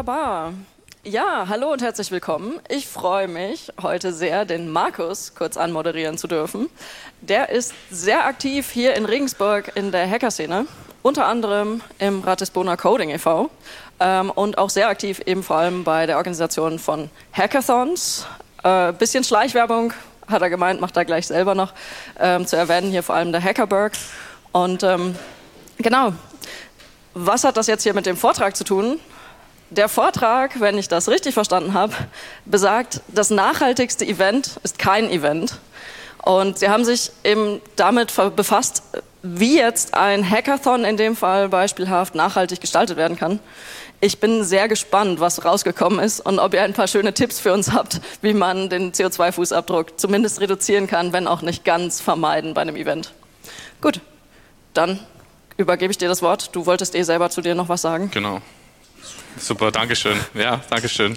Wunderbar. Ja, hallo und herzlich willkommen. Ich freue mich heute sehr, den Markus kurz anmoderieren zu dürfen. Der ist sehr aktiv hier in Regensburg in der Hackerszene, unter anderem im Ratisbona Coding e.V. Und auch sehr aktiv eben vor allem bei der Organisation von Hackathons. Bisschen Schleichwerbung, hat er gemeint, macht er gleich selber noch zu erwähnen, hier vor allem der Hackerberg. Und genau, was hat das jetzt hier mit dem Vortrag zu tun? Der Vortrag, wenn ich das richtig verstanden habe, besagt, das nachhaltigste Event ist kein Event. Und sie haben sich eben damit befasst, wie jetzt ein Hackathon in dem Fall beispielhaft nachhaltig gestaltet werden kann. Ich bin sehr gespannt, was rausgekommen ist und ob ihr ein paar schöne Tipps für uns habt, wie man den CO2-Fußabdruck zumindest reduzieren kann, wenn auch nicht ganz vermeiden bei einem Event. Gut, dann übergebe ich dir das Wort. Du wolltest selber zu dir noch was sagen. Genau. Super, Dankeschön. Ja, Dankeschön.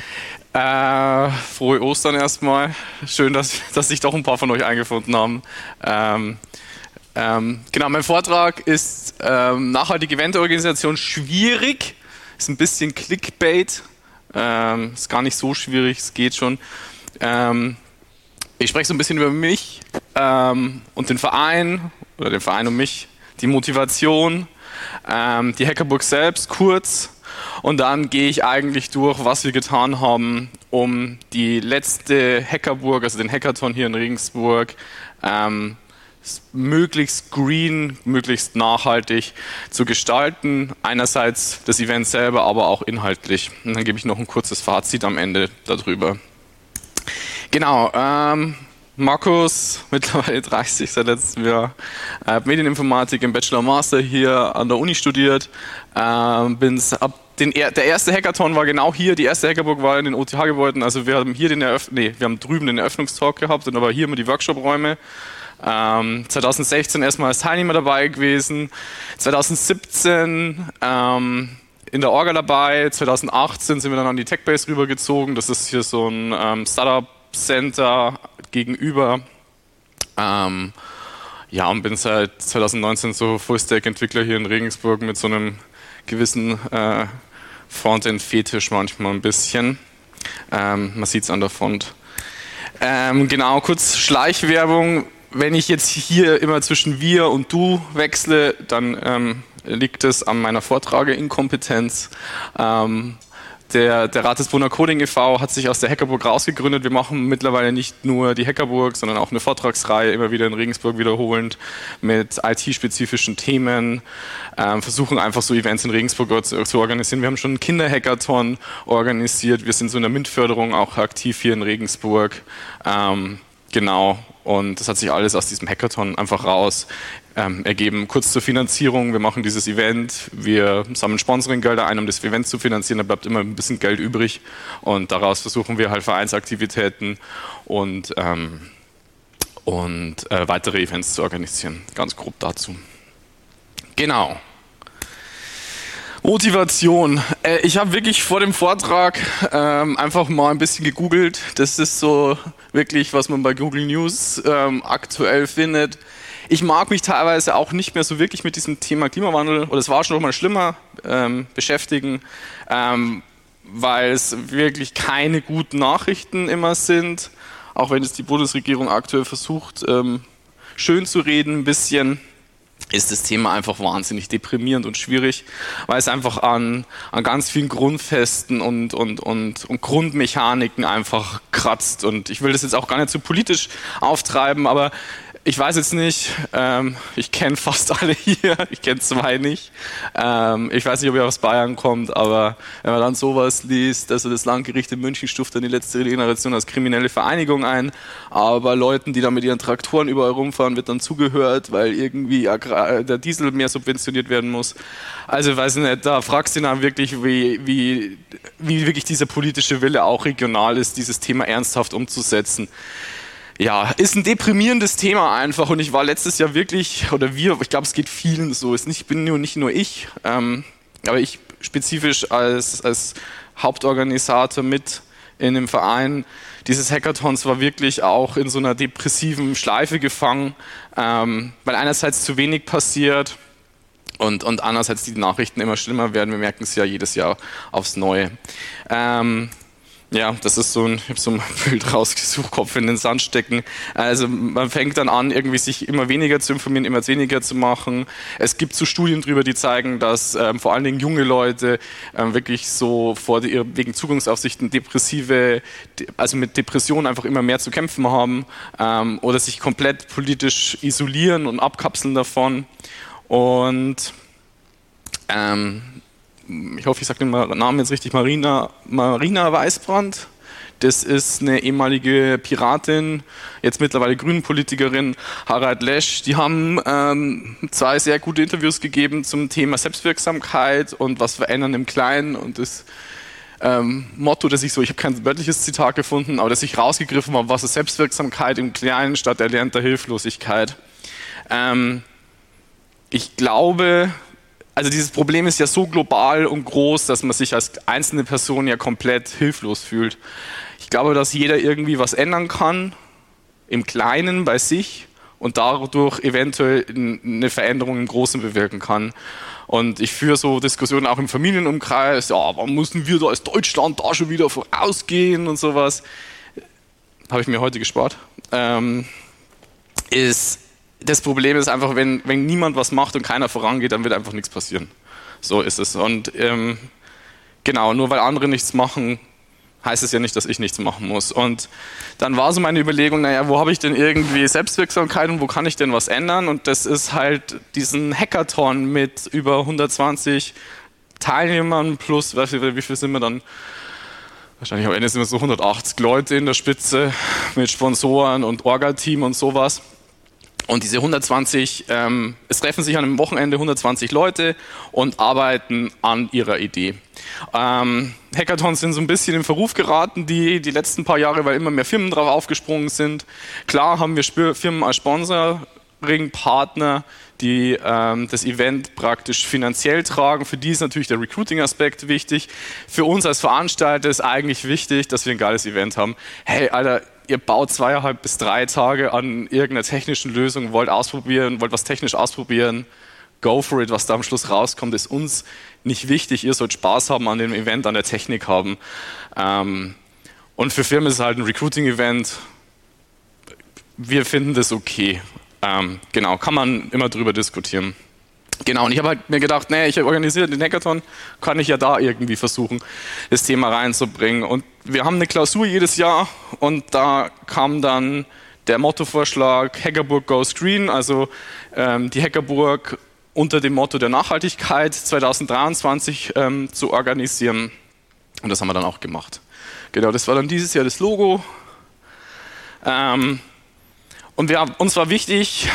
Frohe Ostern erstmal. Schön, dass sich doch ein paar von euch eingefunden haben. Genau, mein Vortrag ist nachhaltige Eventorganisation schwierig. Ist ein bisschen Clickbait. Ist gar nicht so schwierig, es geht schon. Ich spreche so ein bisschen über mich und den Verein oder den Verein und mich, die Motivation, die Hackerburg selbst kurz. Und dann gehe ich eigentlich durch, was wir getan haben, um die letzte Hackerburg, also den Hackathon hier in Regensburg, möglichst green, möglichst nachhaltig zu gestalten. Einerseits das Event selber, aber auch inhaltlich. Und dann gebe ich noch ein kurzes Fazit am Ende darüber. Genau, Markus, mittlerweile 30 seit letztem Jahr, Medieninformatik im Bachelor Master hier an der Uni studiert, der erste Hackathon war genau hier, die erste Hackerburg war in den OTH-Gebäuden, also wir haben hier wir haben drüben den Eröffnungstalk gehabt und aber hier immer die Workshop-Räume. 2016 erstmal als Teilnehmer dabei gewesen, 2017 in der Orga dabei, 2018 sind wir dann an die Techbase rübergezogen, das ist hier so ein Startup-Center gegenüber. Ja, und bin seit 2019 so Full-Stack-Entwickler hier in Regensburg mit so einem gewissen Frontend-Fetisch manchmal ein bisschen. Man sieht es an der Front. Genau, kurz Schleichwerbung. Wenn ich jetzt hier immer zwischen wir und du wechsle, dann liegt es an meiner Vortrageinkompetenz. Der Ratisbona Coding e.V. hat sich aus der Hackerburg rausgegründet. Wir machen mittlerweile nicht nur die Hackerburg, sondern auch eine Vortragsreihe, immer wieder in Regensburg wiederholend, mit IT-spezifischen Themen. Versuchen einfach so Events in Regensburg zu organisieren. Wir haben schon einen Kinderhackathon organisiert. Wir sind so in der MINT-Förderung auch aktiv hier in Regensburg. Genau. Und das hat sich alles aus diesem Hackathon einfach raus ergeben. Kurz zur Finanzierung, wir machen dieses Event, wir sammeln Sponsoringgelder ein, um das Event zu finanzieren, da bleibt immer ein bisschen Geld übrig und daraus versuchen wir halt Vereinsaktivitäten und weitere Events zu organisieren. Ganz grob dazu. Genau. Motivation. Ich habe wirklich vor dem Vortrag einfach mal ein bisschen gegoogelt. Das ist so wirklich, was man bei Google News aktuell findet. Ich mag mich teilweise auch nicht mehr so wirklich mit diesem Thema Klimawandel, oder es war schon noch mal schlimmer, beschäftigen, weil es wirklich keine guten Nachrichten immer sind, auch wenn es die Bundesregierung aktuell versucht, schön zu reden ein bisschen. Ist das Thema einfach wahnsinnig deprimierend und schwierig, weil es einfach an ganz vielen Grundfesten und Grundmechaniken einfach kratzt. Und ich will das jetzt auch gar nicht so politisch auftreiben, aber ich weiß jetzt nicht, ich kenne fast alle hier, ich kenne zwei nicht. Ich weiß nicht, ob ihr aus Bayern kommt, aber wenn man dann sowas liest, also das Landgericht in München stuft dann die letzte Generation als kriminelle Vereinigung ein, aber Leuten, die da mit ihren Traktoren überall rumfahren, wird dann zugehört, weil irgendwie der Diesel mehr subventioniert werden muss. Also ich weiß nicht, da fragst du dann wirklich, wie wirklich dieser politische Wille auch regional ist, dieses Thema ernsthaft umzusetzen. Ja, ist ein deprimierendes Thema einfach und ich war letztes Jahr wirklich, ich glaube, es geht vielen so, bin nicht nur ich, aber ich spezifisch als Hauptorganisator mit in dem Verein dieses Hackathons war wirklich auch in so einer depressiven Schleife gefangen, weil einerseits zu wenig passiert, Und andererseits die Nachrichten immer schlimmer werden. Wir merken es ja jedes Jahr aufs Neue. Ja, das ist ich habe so ein Bild rausgesucht, Kopf in den Sand stecken. Also man fängt dann an, irgendwie sich immer weniger zu informieren, immer weniger zu machen. Es gibt so Studien drüber, die zeigen, dass vor allen Dingen junge Leute wirklich so wegen Zugangsaufsichten also mit Depressionen einfach immer mehr zu kämpfen haben oder sich komplett politisch isolieren und abkapseln davon. Und ich hoffe, ich sage den Namen jetzt richtig, Marina Weißbrand. Das ist eine ehemalige Piratin, jetzt mittlerweile Grünen-Politikerin, Harald Lesch. Die haben 2 sehr gute Interviews gegeben zum Thema Selbstwirksamkeit und was verändern im Kleinen. Und das Motto, ich habe kein wörtliches Zitat gefunden, aber das ich rausgegriffen habe, was ist Selbstwirksamkeit im Kleinen statt erlernter Hilflosigkeit. Ich glaube, also dieses Problem ist ja so global und groß, dass man sich als einzelne Person ja komplett hilflos fühlt. Ich glaube, dass jeder irgendwie was ändern kann, im Kleinen bei sich und dadurch eventuell eine Veränderung im Großen bewirken kann. Und ich führe so Diskussionen auch im Familienumkreis, ja, warum müssen wir da als Deutschland da schon wieder vorausgehen und sowas. Habe ich mir heute gespart. Das Problem ist einfach, wenn niemand was macht und keiner vorangeht, dann wird einfach nichts passieren. So ist es. Und genau, nur weil andere nichts machen, heißt es ja nicht, dass ich nichts machen muss. Und dann war so meine Überlegung, naja, wo habe ich denn irgendwie Selbstwirksamkeit und wo kann ich denn was ändern? Und das ist halt diesen Hackathon mit über 120 Teilnehmern plus, wie viel sind wir dann? Wahrscheinlich am Ende sind wir so 180 Leute in der Spitze mit Sponsoren und Orga-Team und sowas. Und diese 120, es treffen sich an einem Wochenende 120 Leute und arbeiten an ihrer Idee. Hackathons sind so ein bisschen in Verruf geraten, die letzten paar Jahre, weil immer mehr Firmen drauf aufgesprungen sind. Klar haben wir Firmen als Sponsoring-Partner, die das Event praktisch finanziell tragen. Für die ist natürlich der Recruiting-Aspekt wichtig. Für uns als Veranstalter ist eigentlich wichtig, dass wir ein geiles Event haben. Hey, Alter, ihr baut 2,5 bis 3 Tage an irgendeiner technischen Lösung, wollt was technisch ausprobieren, go for it, was da am Schluss rauskommt, ist uns nicht wichtig. Ihr sollt Spaß haben an dem Event, an der Technik haben. Und für Firmen ist es halt ein Recruiting-Event. Wir finden das okay. Genau, kann man immer drüber diskutieren. Genau, und ich habe halt mir gedacht, ich organisiere den Hackathon, kann ich ja da irgendwie versuchen, das Thema reinzubringen. Und wir haben eine Klausur jedes Jahr und da kam dann der Mottovorschlag Hackerburg Goes Green, also die Hackerburg unter dem Motto der Nachhaltigkeit 2023 zu organisieren. Und das haben wir dann auch gemacht. Genau, das war dann dieses Jahr das Logo. Und uns war wichtig,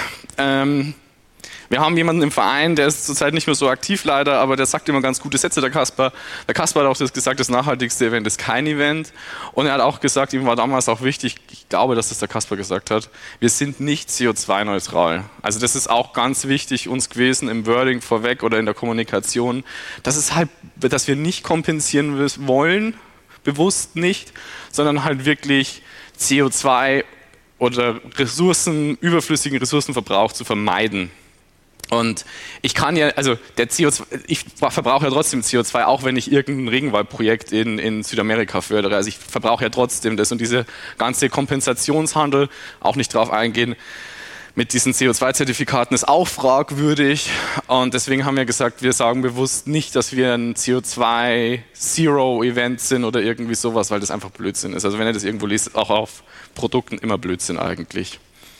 wir haben jemanden im Verein, der ist zurzeit nicht mehr so aktiv leider, aber der sagt immer ganz gute Sätze, der Kaspar. Der Kaspar hat auch das gesagt, das nachhaltigste Event ist kein Event. Und er hat auch gesagt, ihm war damals auch wichtig, ich glaube, dass das der Kaspar gesagt hat, wir sind nicht CO2-neutral. Also das ist auch ganz wichtig uns gewesen im Wording vorweg oder in der Kommunikation. Das ist halt, dass wir nicht kompensieren wollen, bewusst nicht, sondern halt wirklich CO2 oder überflüssigen Ressourcenverbrauch zu vermeiden. Und ich kann ja, also ich verbrauche ja trotzdem CO2, auch wenn ich irgendein Regenwaldprojekt in Südamerika fördere. Also ich verbrauche ja trotzdem das. Und diese ganze Kompensationshandel, auch nicht drauf eingehen, mit diesen CO2-Zertifikaten ist auch fragwürdig. Und deswegen haben wir gesagt, wir sagen bewusst nicht, dass wir ein CO2-Zero-Event sind oder irgendwie sowas, weil das einfach Blödsinn ist. Also wenn ihr das irgendwo liest, auch auf Produkten immer Blödsinn eigentlich.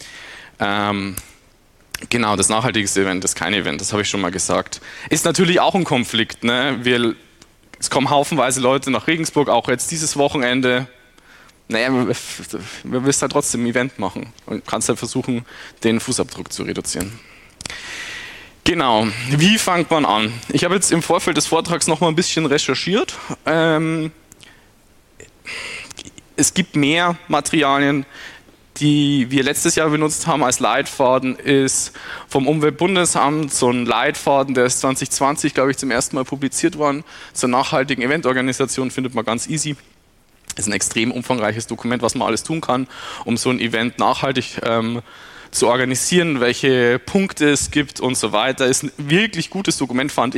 Genau, das nachhaltigste Event ist kein Event, das habe ich schon mal gesagt. Ist natürlich auch ein Konflikt. Ne? Es kommen haufenweise Leute nach Regensburg, auch jetzt dieses Wochenende. Naja, wir willst halt trotzdem ein Event machen und kannst halt versuchen, den Fußabdruck zu reduzieren. Genau, wie fängt man an? Ich habe jetzt im Vorfeld des Vortrags noch mal ein bisschen recherchiert. Es gibt mehr Materialien, die wir letztes Jahr benutzt haben als Leitfaden, ist vom Umweltbundesamt so ein Leitfaden, der ist 2020, glaube ich, zum ersten Mal publiziert worden, zur nachhaltigen Eventorganisation, findet man ganz easy. ist ein extrem umfangreiches Dokument, was man alles tun kann, um so ein Event nachhaltig zu organisieren, welche Punkte es gibt und so weiter. Ist ein wirklich gutes Dokument, fanden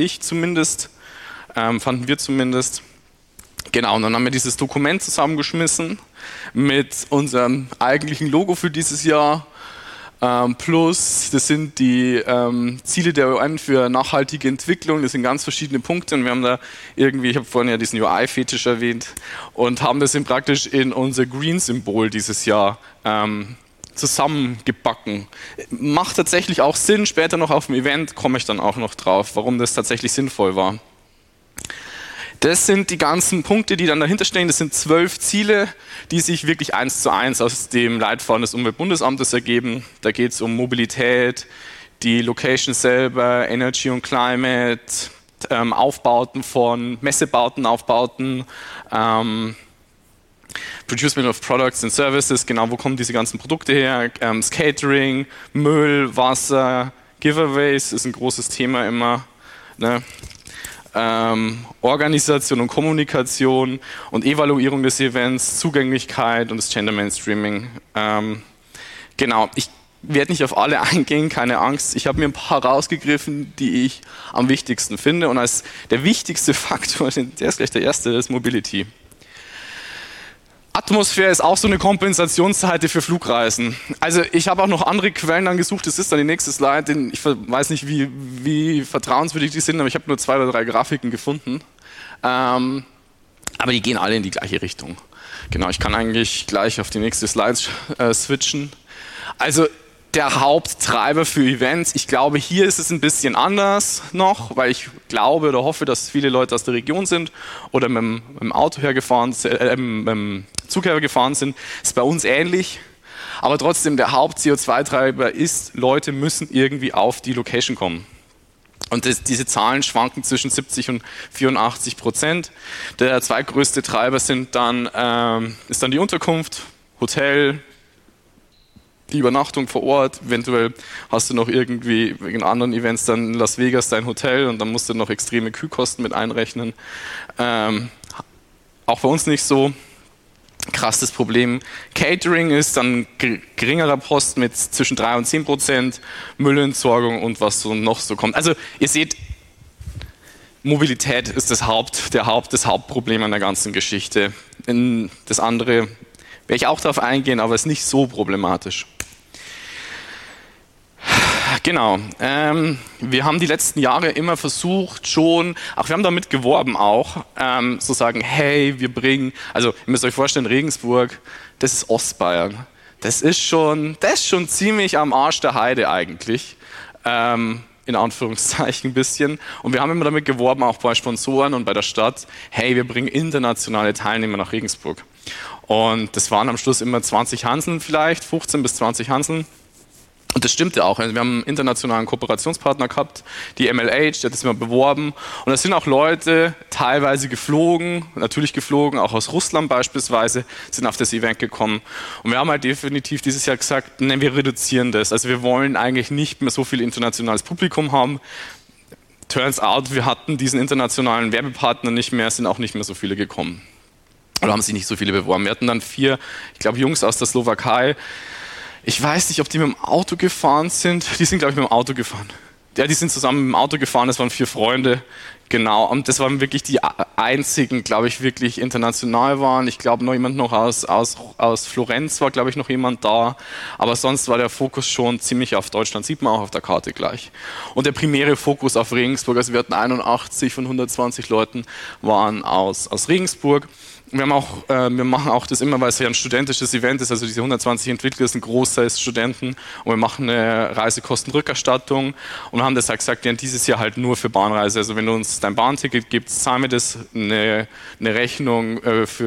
wir zumindest. Genau, und dann haben wir dieses Dokument zusammengeschmissen mit unserem eigentlichen Logo für dieses Jahr. Plus, das sind die Ziele der UN für nachhaltige Entwicklung, das sind ganz verschiedene Punkte und wir haben da irgendwie, ich habe vorhin ja diesen UI-Fetisch erwähnt und haben das praktisch in unser Green-Symbol dieses Jahr zusammengebacken. Macht tatsächlich auch Sinn, später noch auf dem Event komme ich dann auch noch drauf, warum das tatsächlich sinnvoll war. Das sind die ganzen Punkte, die dann dahinter stehen. Das sind 12 Ziele, die sich wirklich 1:1 aus dem Leitfaden des Umweltbundesamtes ergeben. Da geht es um Mobilität, die Location selber, Energy und Climate, Aufbauten von Messebauten, Aufbauten, Producement of Products and Services, genau, wo kommen diese ganzen Produkte her, Catering, Müll, Wasser, Giveaways ist ein großes Thema immer, ne? Organisation und Kommunikation und Evaluierung des Events, Zugänglichkeit und das Gender Mainstreaming. Genau, ich werde nicht auf alle eingehen, keine Angst. Ich habe mir ein paar rausgegriffen, die ich am wichtigsten finde. Und als der wichtigste Faktor, der ist gleich der erste, ist Mobility. Atmosphäre ist auch so eine Kompensationsseite für Flugreisen. Also ich habe auch noch andere Quellen dann gesucht, das ist dann die nächste Slide, ich weiß nicht, wie vertrauenswürdig die sind, aber ich habe nur 2 oder 3 Grafiken gefunden. Aber die gehen alle in die gleiche Richtung. Genau, ich kann eigentlich gleich auf die nächste Slide switchen. Also der Haupttreiber für Events, ich glaube, hier ist es ein bisschen anders noch, weil ich glaube oder hoffe, dass viele Leute aus der Region sind oder mit dem Auto hergefahren sind, mit dem Zug hergefahren sind. Ist bei uns ähnlich, aber trotzdem der Haupt-CO2-Treiber ist, Leute müssen irgendwie auf die Location kommen. Und diese Zahlen schwanken zwischen 70 und 84%. Der zweitgrößte Treiber ist dann die Unterkunft, Hotel, die Übernachtung vor Ort, eventuell hast du noch irgendwie wegen anderen Events dann in Las Vegas dein Hotel und dann musst du noch extreme Kühlkosten mit einrechnen. Auch bei uns nicht so krass das Problem. Catering ist dann geringerer Posten mit zwischen 3 und 10%, Müllentsorgung und was so noch so kommt. Also ihr seht, Mobilität ist das Hauptproblem an der ganzen Geschichte. Das andere werde ich auch darauf eingehen, aber ist nicht so problematisch. Genau, wir haben die letzten Jahre immer versucht wir haben damit geworben auch, zu sagen, hey, also ihr müsst euch vorstellen, Regensburg, das ist Ostbayern. Das ist schon ziemlich am Arsch der Heide eigentlich, in Anführungszeichen ein bisschen. Und wir haben immer damit geworben, auch bei Sponsoren und bei der Stadt, hey, wir bringen internationale Teilnehmer nach Regensburg. Und das waren am Schluss immer 20 Hanseln vielleicht, 15 bis 20 Hanseln. Und das stimmte auch. Also wir haben einen internationalen Kooperationspartner gehabt, die MLH, der hat das immer beworben. Und da sind auch Leute teilweise natürlich geflogen, auch aus Russland beispielsweise, sind auf das Event gekommen. Und wir haben halt definitiv dieses Jahr gesagt, nein, wir reduzieren das. Also wir wollen eigentlich nicht mehr so viel internationales Publikum haben. Turns out, wir hatten diesen internationalen Werbepartner nicht mehr, es sind auch nicht mehr so viele gekommen. Oder haben sich nicht so viele beworben. Wir hatten dann 4, ich glaube, Jungs aus der Slowakei. Ich weiß nicht, ob die mit dem Auto gefahren sind. Die sind, glaube ich, mit dem Auto gefahren. Ja, die sind zusammen mit dem Auto gefahren. Das waren 4 Freunde. Genau. Und das waren wirklich die einzigen, glaube ich, wirklich international waren. Ich glaube, jemand noch aus Florenz war, glaube ich, noch jemand da. Aber sonst war der Fokus schon ziemlich auf Deutschland. Sieht man auch auf der Karte gleich. Und der primäre Fokus auf Regensburg. Also wir hatten 81 von 120 Leuten waren aus Regensburg. Wir machen auch das immer, weil es ja ein studentisches Event ist, also diese 120 Entwickler sind ein Großteil Studenten und wir machen eine Reisekostenrückerstattung und haben deshalb gesagt, ja, dieses Jahr halt nur für Bahnreise. Also wenn du uns dein Bahnticket gibst, zahlen wir das, eine Rechnung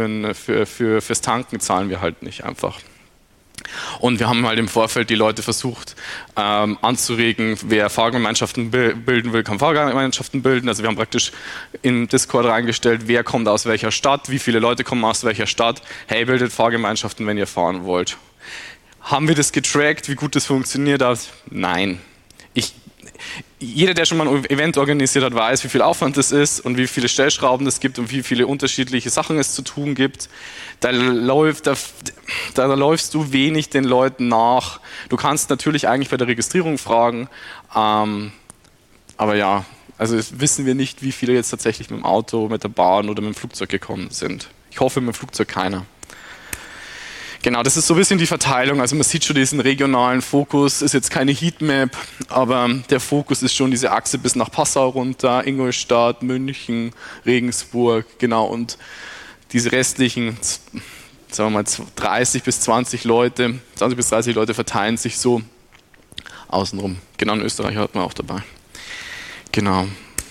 fürs Tanken zahlen wir halt nicht einfach. Und wir haben halt im Vorfeld die Leute versucht anzuregen, wer Fahrgemeinschaften bilden will, kann Fahrgemeinschaften bilden. Also wir haben praktisch in Discord reingestellt, wer kommt aus welcher Stadt, wie viele Leute kommen aus welcher Stadt. Hey, bildet Fahrgemeinschaften, wenn ihr fahren wollt. Haben wir das getrackt, wie gut das funktioniert hat? Nein. jeder, der schon mal ein Event organisiert hat, weiß, wie viel Aufwand das ist und wie viele Stellschrauben es gibt und wie viele unterschiedliche Sachen es zu tun gibt. Da läufst du wenig den Leuten nach. Du kannst natürlich eigentlich bei der Registrierung fragen, aber ja, also wissen wir nicht, wie viele jetzt tatsächlich mit dem Auto, mit der Bahn oder mit dem Flugzeug gekommen sind. Ich hoffe, mit dem Flugzeug keiner. Genau, das ist so ein bisschen die Verteilung. Also man sieht schon diesen regionalen Fokus, ist jetzt keine Heatmap, aber der Fokus ist schon diese Achse bis nach Passau runter, Ingolstadt, München, Regensburg, genau. Und diese restlichen, sagen wir mal 30 bis 30 Leute verteilen sich so außenrum. Genau, in Österreich hat man auch dabei. Genau,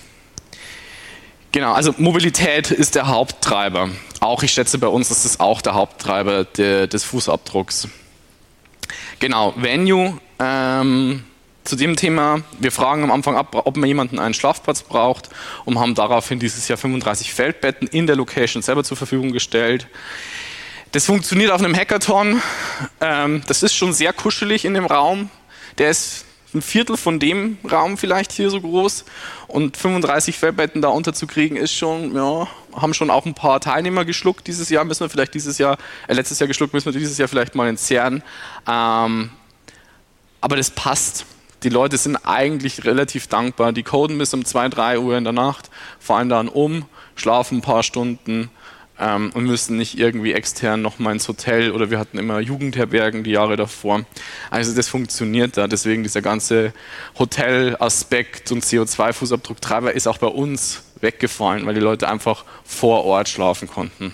also Mobilität ist der Haupttreiber. Auch, ich schätze, bei uns ist das auch der Haupttreiber des Fußabdrucks. Genau, Venue, zu dem Thema, wir fragen am Anfang ab, ob man jemanden einen Schlafplatz braucht und haben daraufhin dieses Jahr 35 Feldbetten in der Location selber zur Verfügung gestellt. Das funktioniert auf einem Hackathon, das ist schon sehr kuschelig in dem Raum, der ist ein Viertel von dem Raum vielleicht hier so groß und 35 Feldbetten da unterzukriegen ist schon, ja, haben schon auch ein paar Teilnehmer geschluckt dieses Jahr, letztes Jahr geschluckt, müssen wir dieses Jahr vielleicht mal entzerren. Aber das passt. Die Leute sind eigentlich relativ dankbar. Die coden bis um 2, 3 Uhr in der Nacht, fahren dann schlafen ein paar Stunden und müssen nicht irgendwie extern nochmal ins Hotel oder wir hatten immer Jugendherbergen die Jahre davor. Also das funktioniert da, deswegen dieser ganze Hotelaspekt und CO2-Fußabdrucktreiber ist auch bei uns weggefallen, weil die Leute einfach vor Ort schlafen konnten.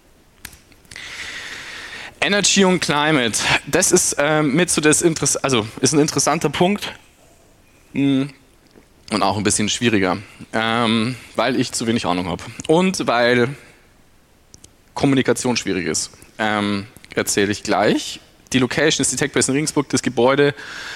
Energy und Climate, das ist ist ein interessanter Punkt und auch ein bisschen schwieriger, weil ich zu wenig Ahnung habe und weil Kommunikation schwierig ist. Erzähle ich gleich. Die Location ist die TechBase in Regensburg, das Gebäude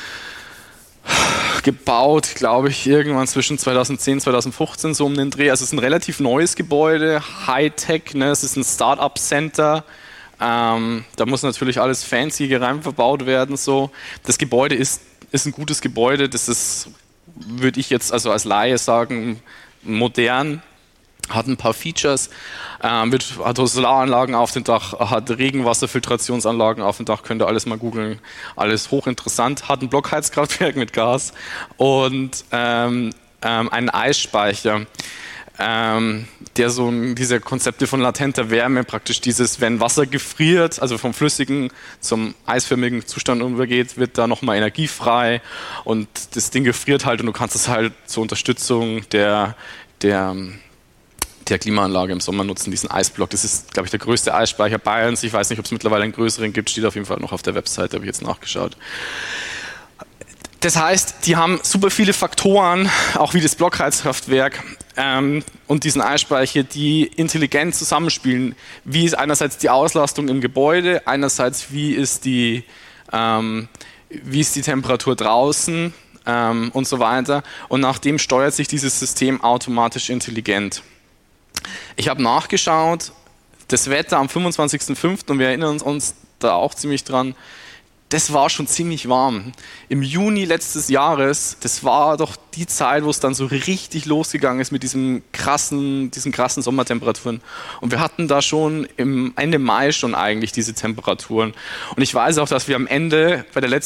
gebaut, glaube ich, irgendwann zwischen 2010 und 2015 so um den Dreh. Also es ist ein relativ neues Gebäude, Hightech, ne? Es ist ein Start-up-Center. Da muss natürlich alles fancy rein verbaut werden. So. Das Gebäude ist ein gutes Gebäude, das ist, würde ich jetzt also als Laie sagen, modern. Hat ein paar Features, hat Solaranlagen auf dem Dach, hat Regenwasserfiltrationsanlagen auf dem Dach, könnt ihr alles mal googeln, alles hochinteressant, hat ein Blockheizkraftwerk mit Gas und einen Eisspeicher, der so diese Konzepte von latenter Wärme, praktisch dieses, wenn Wasser gefriert, also vom flüssigen zum eisförmigen Zustand übergeht, wird da nochmal Energie frei und das Ding gefriert halt und du kannst es halt zur Unterstützung der Klimaanlage im Sommer nutzen, diesen Eisblock. Das ist, glaube ich, der größte Eisspeicher Bayerns. Ich weiß nicht, ob es mittlerweile einen größeren gibt, steht auf jeden Fall noch auf der Webseite, habe ich jetzt nachgeschaut. Das heißt, die haben super viele Faktoren, auch wie das Blockheizkraftwerk und diesen Eisspeicher, die intelligent zusammenspielen. Wie ist einerseits die Auslastung im Gebäude, einerseits wie ist die Temperatur draußen und so weiter. Und nach dem steuert sich dieses System automatisch intelligent. Ich habe nachgeschaut, das Wetter am 25.05. und wir erinnern uns da auch ziemlich dran, das war schon ziemlich warm. Im Juni letztes Jahres, das war doch die Zeit, wo es dann so richtig losgegangen ist mit diesen krassen Sommertemperaturen. Und wir hatten da schon Ende Mai schon eigentlich diese Temperaturen. Und ich weiß auch, dass wir am Ende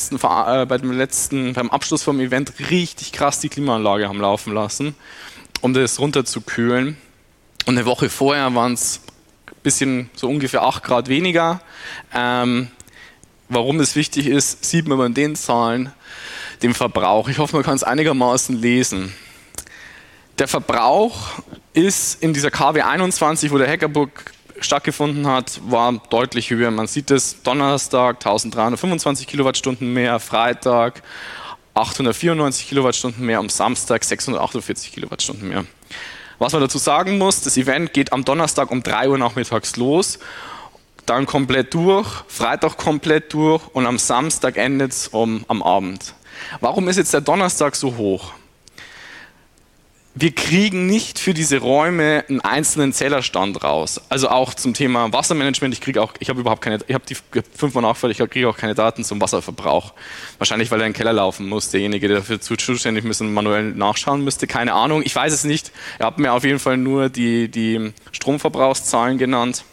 beim Abschluss vom Event richtig krass die Klimaanlage haben laufen lassen, um das runterzukühlen. Und eine Woche vorher waren es ein bisschen so ungefähr 8 Grad weniger. Warum das wichtig ist, sieht man bei den Zahlen, dem Verbrauch. Ich hoffe, man kann es einigermaßen lesen. Der Verbrauch ist in dieser KW 21, wo der Hackerbook stattgefunden hat, war deutlich höher. Man sieht es, Donnerstag 1325 Kilowattstunden mehr, Freitag 894 Kilowattstunden mehr, am Samstag 648 Kilowattstunden mehr. Was man dazu sagen muss, das Event geht am Donnerstag um 3 Uhr nachmittags los, dann komplett durch, Freitag komplett durch und am Samstag endet es am Abend. Warum ist jetzt der Donnerstag so hoch? wir kriegen nicht für diese Räume einen einzelnen Zählerstand raus. Also auch zum Thema Wassermanagement. Ich habe überhaupt keine, ich habe die 5-mal nachgefragt, ich kriege auch keine Daten zum Wasserverbrauch. Wahrscheinlich, weil er in den Keller laufen muss. Derjenige, der dafür zuständig ist und manuell nachschauen müsste. Keine Ahnung. Ich weiß es nicht. Er hat mir auf jeden Fall nur die Stromverbrauchszahlen genannt.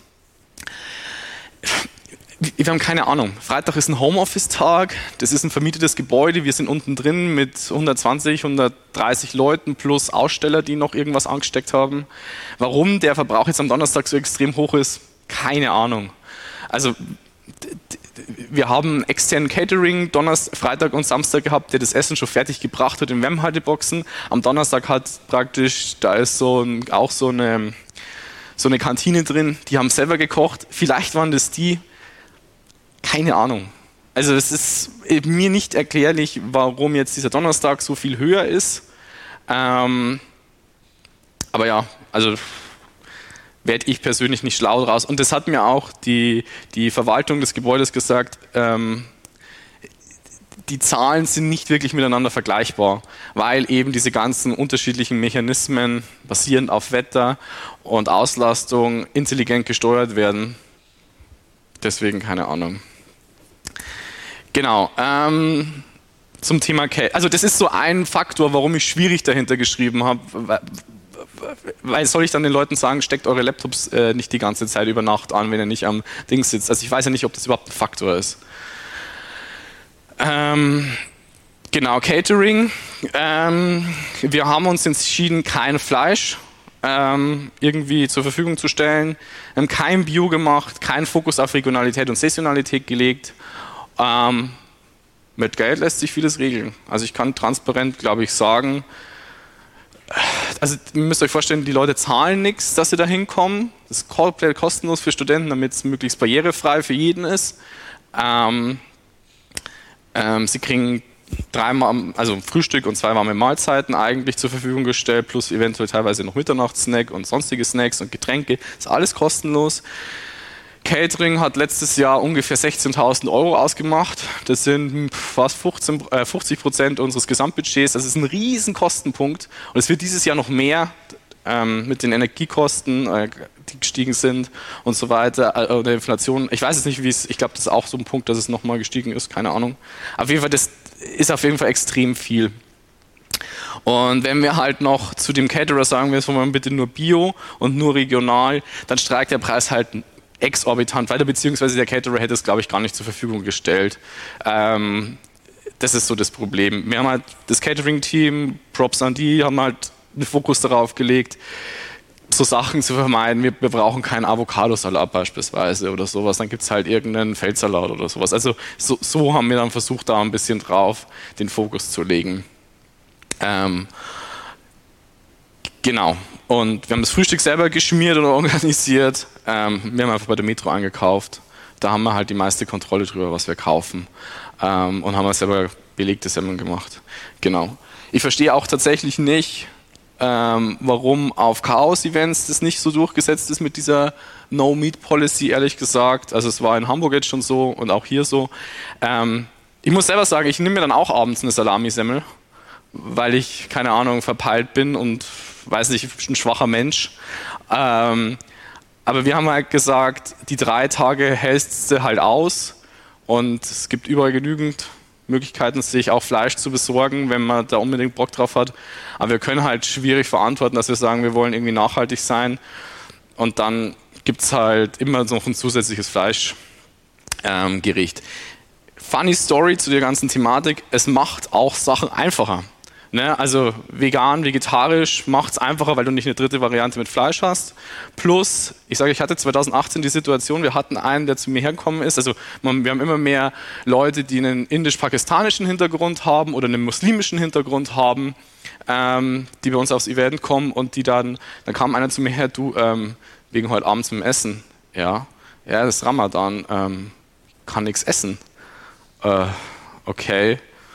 Wir haben keine Ahnung. Freitag ist ein Homeoffice-Tag. Das ist ein vermietetes Gebäude. Wir sind unten drin mit 120, 130 Leuten plus Aussteller, die noch irgendwas angesteckt haben. Warum der Verbrauch jetzt am Donnerstag so extrem hoch ist, keine Ahnung. Also wir haben externen Catering Freitag und Samstag gehabt, der das Essen schon fertig gebracht hat in Wärmehalteboxen. Am Donnerstag hat praktisch, da ist auch so eine Kantine drin. Die haben selber gekocht. Vielleicht waren das die. Keine Ahnung. Also es ist mir nicht erklärlich, warum jetzt dieser Donnerstag so viel höher ist. Aber ja, also werde ich persönlich nicht schlau draus. Und das hat mir auch die Verwaltung des Gebäudes gesagt, die Zahlen sind nicht wirklich miteinander vergleichbar, weil eben diese ganzen unterschiedlichen Mechanismen basierend auf Wetter und Auslastung intelligent gesteuert werden. Deswegen keine Ahnung. Genau. Zum Thema Kälte. Also das ist so ein Faktor, warum ich schwierig dahinter geschrieben habe. Weil soll ich dann den Leuten sagen, steckt eure Laptops nicht die ganze Zeit über Nacht an, wenn ihr nicht am Ding sitzt. Also ich weiß ja nicht, ob das überhaupt ein Faktor ist. Genau, Catering. Wir haben uns entschieden, kein Fleisch irgendwie zur Verfügung zu stellen. Wir haben kein Bio gemacht, keinen Fokus auf Regionalität und Saisonalität gelegt. Mit Geld lässt sich vieles regeln. Also ich kann transparent, glaube ich, sagen, also ihr müsst euch vorstellen, die Leute zahlen nichts, dass sie da hinkommen. Das ist komplett kostenlos für Studenten, damit es möglichst barrierefrei für jeden ist. Sie kriegen 3 also Frühstück und 2 warme Mahlzeiten eigentlich zur Verfügung gestellt, plus eventuell teilweise noch Mitternachtssnack und sonstige Snacks und Getränke. Ist alles kostenlos. Catering hat letztes Jahr ungefähr 16.000 € ausgemacht. Das sind fast 50% unseres Gesamtbudgets. Das ist ein riesen Kostenpunkt. Und es wird dieses Jahr noch mehr mit den Energiekosten, die gestiegen sind und so weiter, oder Inflation. Ich weiß jetzt nicht, ich glaube, das ist auch so ein Punkt, dass es nochmal gestiegen ist, keine Ahnung. Auf jeden Fall, das ist auf jeden Fall extrem viel. Und wenn wir halt noch zu dem Caterer sagen, wir wollen bitte nur Bio und nur regional, dann steigt der Preis halt exorbitant weiter, beziehungsweise der Caterer hätte es, glaube ich, gar nicht zur Verfügung gestellt. Das ist so das Problem. Wir haben halt das Catering-Team, Props an die, haben halt einen Fokus darauf gelegt, so Sachen zu vermeiden. Wir brauchen keinen Avocadosalat beispielsweise oder sowas. Dann gibt es halt irgendeinen Feldsalat oder sowas. Also so haben wir dann versucht, da ein bisschen drauf den Fokus zu legen. Genau. Und wir haben das Frühstück selber geschmiert oder organisiert. Wir haben einfach bei der Metro eingekauft. Da haben wir halt die meiste Kontrolle drüber, was wir kaufen. Und haben selber belegte Semmeln gemacht. Genau. Ich verstehe auch tatsächlich nicht, warum auf Chaos-Events das nicht so durchgesetzt ist mit dieser No-Meat-Policy, ehrlich gesagt. Also es war in Hamburg jetzt schon so und auch hier so. Ich muss selber sagen, ich nehme mir dann auch abends eine Salami-Semmel, weil ich, keine Ahnung, verpeilt bin und weiß nicht, ein schwacher Mensch. Aber wir haben halt gesagt, die 3 Tage hältst du halt aus und es gibt überall genügend Möglichkeiten, sich auch Fleisch zu besorgen, wenn man da unbedingt Bock drauf hat. Aber wir können halt schwierig verantworten, dass wir sagen, wir wollen irgendwie nachhaltig sein. Und dann gibt es halt immer noch ein zusätzliches Fleischgericht. Funny Story zu der ganzen Thematik, es macht auch Sachen einfacher. Ne? Also vegan, vegetarisch macht es einfacher, weil du nicht eine dritte Variante mit Fleisch hast. Plus, ich hatte 2018 die Situation, wir hatten einen, der zu mir hergekommen ist. Also wir haben immer mehr Leute, die einen indisch-pakistanischen Hintergrund haben oder einen muslimischen Hintergrund haben, die bei uns aufs Event kommen und die dann kam einer zu mir her, du, wegen heute Abend zum Essen. Ja, das ist Ramadan, kann nichts essen. Okay.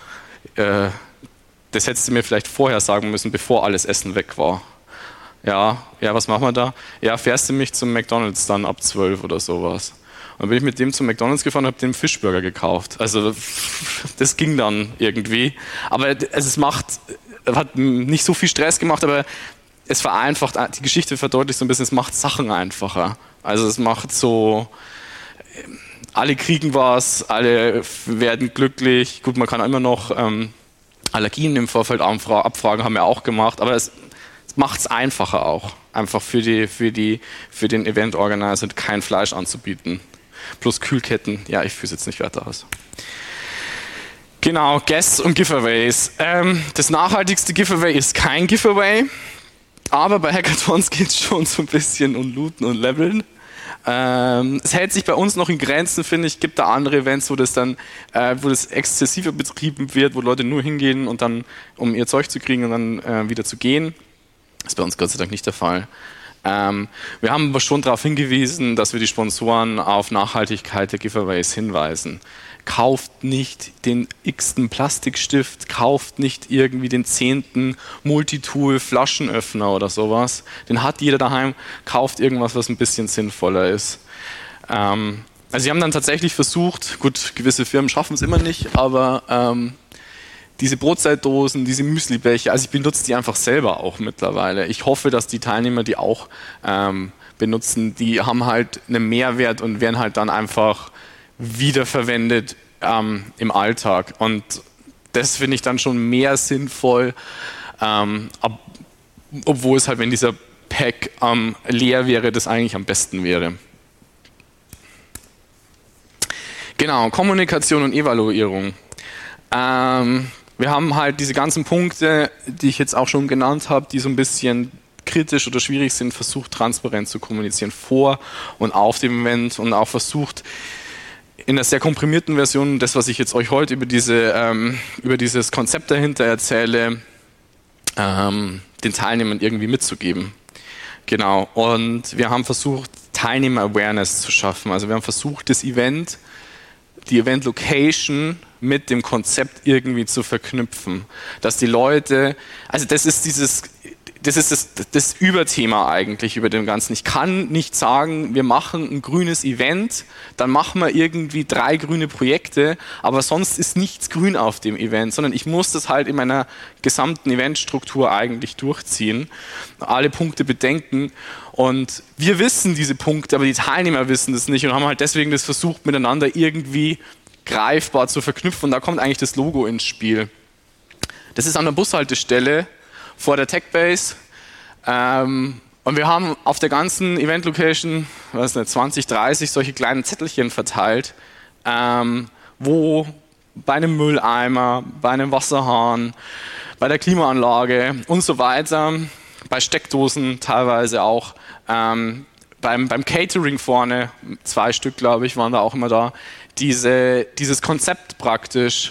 Das hättest du mir vielleicht vorher sagen müssen, bevor alles Essen weg war. Ja, was machen wir da? Ja, fährst du mich zum McDonald's dann ab 12 oder sowas. Und dann bin ich mit dem zum McDonald's gefahren und habe den Fischburger gekauft. Also das ging dann irgendwie. Aber es macht hat nicht so viel Stress gemacht, aber es vereinfacht, die Geschichte verdeutlicht so ein bisschen, es macht Sachen einfacher. Also es macht so, alle kriegen was, alle werden glücklich. Gut, man kann immer noch Allergien im Vorfeld abfragen, haben wir auch gemacht, aber es macht es einfacher auch, einfach für den Event-Organizer kein Fleisch anzubieten. Plus Kühlketten, ja, ich führe es jetzt nicht weiter aus. Genau, Guests und Giveaways. Das nachhaltigste Giveaway ist kein Giveaway, aber bei Hackathons geht es schon so ein bisschen um Looten und Leveln. Es hält sich bei uns noch in Grenzen, finde ich. Es gibt da andere Events, wo das exzessiver betrieben wird, wo Leute nur hingehen und dann, um ihr Zeug zu kriegen und dann wieder zu gehen. Das ist bei uns Gott sei Dank nicht der Fall. Wir haben aber schon darauf hingewiesen, dass wir die Sponsoren auf Nachhaltigkeit der Giveaways hinweisen. Kauft nicht den x-ten Plastikstift, kauft nicht irgendwie den 10. Multitool-Flaschenöffner oder sowas. Den hat jeder daheim. Kauft irgendwas, was ein bisschen sinnvoller ist. Also sie haben dann tatsächlich versucht, gut, gewisse Firmen schaffen es immer nicht, aber diese Brotzeitdosen, diese Müslibecher, also ich benutze die einfach selber auch mittlerweile. Ich hoffe, dass die Teilnehmer die auch benutzen. Die haben halt einen Mehrwert und werden halt dann einfach wiederverwendet im Alltag. Und das finde ich dann schon mehr sinnvoll, obwohl es halt, wenn dieser Pack leer wäre, das eigentlich am besten wäre. Genau, Kommunikation und Evaluierung. Wir haben halt diese ganzen Punkte, die ich jetzt auch schon genannt habe, die so ein bisschen kritisch oder schwierig sind, versucht transparent zu kommunizieren vor und auf dem Event und auch versucht in einer sehr komprimierten Version, das, was ich jetzt euch heute über dieses Konzept dahinter erzähle, den Teilnehmern irgendwie mitzugeben. Genau. Und wir haben versucht, Teilnehmer-Awareness zu schaffen. Also wir haben versucht, die Event-Location mit dem Konzept irgendwie zu verknüpfen. Dass die Leute, also das ist das Überthema eigentlich über dem Ganzen. Ich kann nicht sagen, wir machen ein grünes Event, dann machen wir irgendwie 3 grüne Projekte, aber sonst ist nichts grün auf dem Event, sondern ich muss das halt in meiner gesamten Eventstruktur eigentlich durchziehen, alle Punkte bedenken und wir wissen diese Punkte, aber die Teilnehmer wissen das nicht und haben halt deswegen das versucht, miteinander irgendwie greifbar zu verknüpfen und da kommt eigentlich das Logo ins Spiel. Das ist an der Bushaltestelle vor der TechBase. Und wir haben auf der ganzen Event-Location 20, 30 solche kleinen Zettelchen verteilt, wo bei einem Mülleimer, bei einem Wasserhahn, bei der Klimaanlage und so weiter, bei Steckdosen teilweise auch, beim Catering vorne, 2 Stück glaube ich waren da auch immer da, dieses Konzept praktisch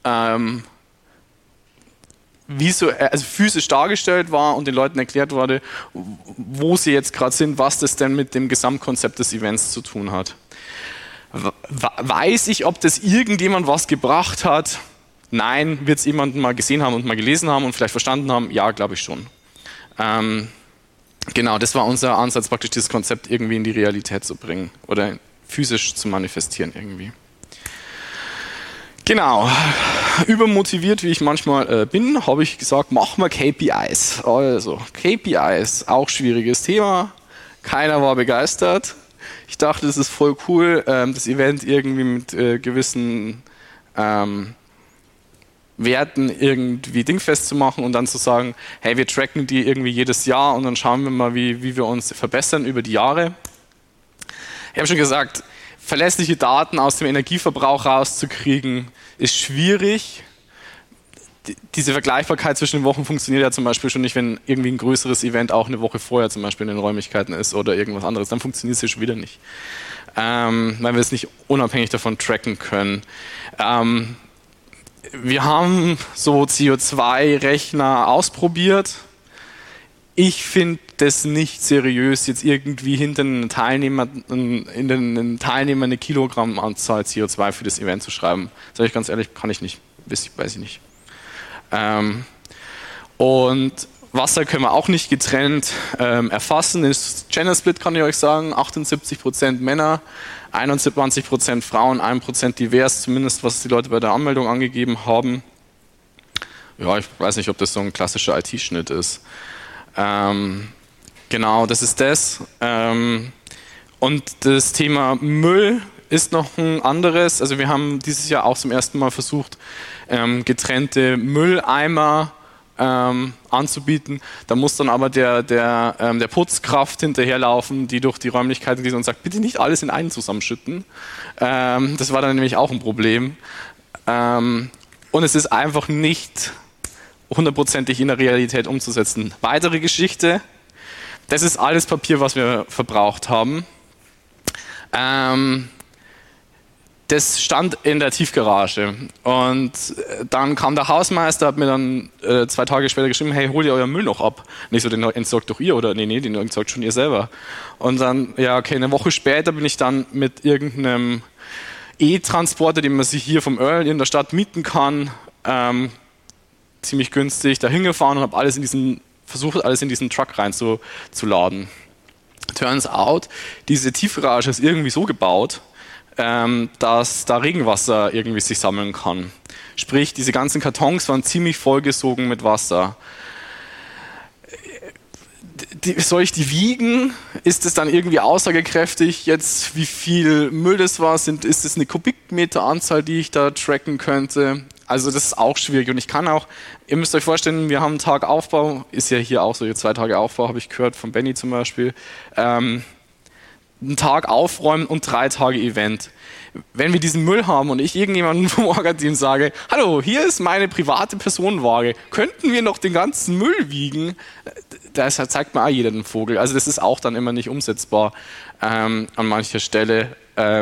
also physisch dargestellt war und den Leuten erklärt wurde, wo sie jetzt gerade sind, was das denn mit dem Gesamtkonzept des Events zu tun hat. Weiß ich, ob das irgendjemand was gebracht hat? Nein. Wird es jemanden mal gesehen haben und mal gelesen haben und vielleicht verstanden haben? Ja, glaube ich schon. Genau, das war unser Ansatz, praktisch dieses Konzept irgendwie in die Realität zu bringen oder physisch zu manifestieren irgendwie. Genau, übermotiviert wie ich manchmal bin, habe ich gesagt, mach mal KPIs. Also KPIs, auch schwieriges Thema, keiner war begeistert. Ich dachte, das ist voll cool, das Event irgendwie mit gewissen Werten irgendwie dingfest zu machen und dann zu sagen, hey, wir tracken die irgendwie jedes Jahr und dann schauen wir mal, wie wir uns verbessern über die Jahre. Ich habe schon gesagt, verlässliche Daten aus dem Energieverbrauch rauszukriegen, ist schwierig. Diese Vergleichbarkeit zwischen den Wochen funktioniert ja zum Beispiel schon nicht, wenn irgendwie ein größeres Event auch eine Woche vorher zum Beispiel in den Räumlichkeiten ist oder irgendwas anderes. Dann funktioniert es ja schon wieder nicht, weil wir es nicht unabhängig davon tracken können. Wir haben so CO2-Rechner ausprobiert. Ich finde das nicht seriös, jetzt irgendwie hinter einen Teilnehmer eine Kilogrammanzahl CO2 für das Event zu schreiben. Sag ich ganz ehrlich, kann ich nicht. Weiß ich nicht. Und Wasser können wir auch nicht getrennt erfassen. Das Gender Split kann ich euch sagen, 78% Männer, 21% Frauen, 1% divers, zumindest was die Leute bei der Anmeldung angegeben haben. ja, ich weiß nicht, ob das so ein klassischer IT-Schnitt ist. Genau, das ist das. Und das Thema Müll ist noch ein anderes. Also wir haben dieses Jahr auch zum ersten Mal versucht, getrennte Mülleimer anzubieten. Da muss dann aber der Putzkraft hinterherlaufen, die durch die Räumlichkeiten geht und sagt, bitte nicht alles in einen zusammenschütten. Das war dann nämlich auch ein Problem. Und es ist einfach nicht hundertprozentig in der Realität umzusetzen. Weitere Geschichte, das ist alles Papier, was wir verbraucht haben. Das stand in der Tiefgarage und dann kam der Hausmeister, hat mir dann 2 Tage später geschrieben, hey, hol ihr euren Müll noch ab. Nicht so, den entsorgt doch ihr, oder? Nee, den entsorgt schon ihr selber. Und dann, ja, okay, eine Woche später bin ich dann mit irgendeinem E-Transporter, den man sich hier vom Earl in der Stadt mieten kann, ziemlich günstig, da hingefahren und habe versucht, alles in diesen Truck reinzuladen. Turns out, diese Tiefgarage ist irgendwie so gebaut, dass da Regenwasser irgendwie sich sammeln kann. Sprich, diese ganzen Kartons waren ziemlich vollgesogen mit Wasser. Soll ich die wiegen? Ist es dann irgendwie aussagekräftig, jetzt wie viel Müll das war? Ist es eine Kubikmeteranzahl, die ich da tracken könnte? Also das ist auch schwierig und ich kann auch, ihr müsst euch vorstellen, wir haben einen Tag Aufbau, ist ja hier auch so, 2 Tage Aufbau habe ich gehört, von Benny zum Beispiel. Einen Tag aufräumen und 3 Tage Event. Wenn wir diesen Müll haben und ich irgendjemandem vom Orga-Team sage, hallo, hier ist meine private Personenwaage, könnten wir noch den ganzen Müll wiegen? Da zeigt mir auch jeder den Vogel. Also das ist auch dann immer nicht umsetzbar an mancher Stelle.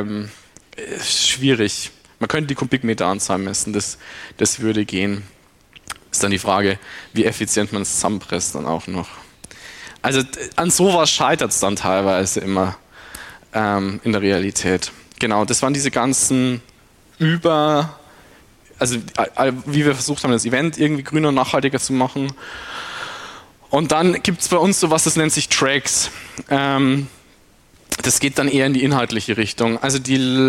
Schwierig. Man könnte die Kubikmeteranzahl messen, das würde gehen. Ist dann die Frage, wie effizient man es zusammenpresst dann auch noch. Also an sowas scheitert es dann teilweise immer in der Realität. Genau, das waren diese ganzen wie wir versucht haben, das Event irgendwie grüner und nachhaltiger zu machen. Und dann gibt es bei uns sowas, das nennt sich Tracks. Das geht dann eher in die inhaltliche Richtung. Also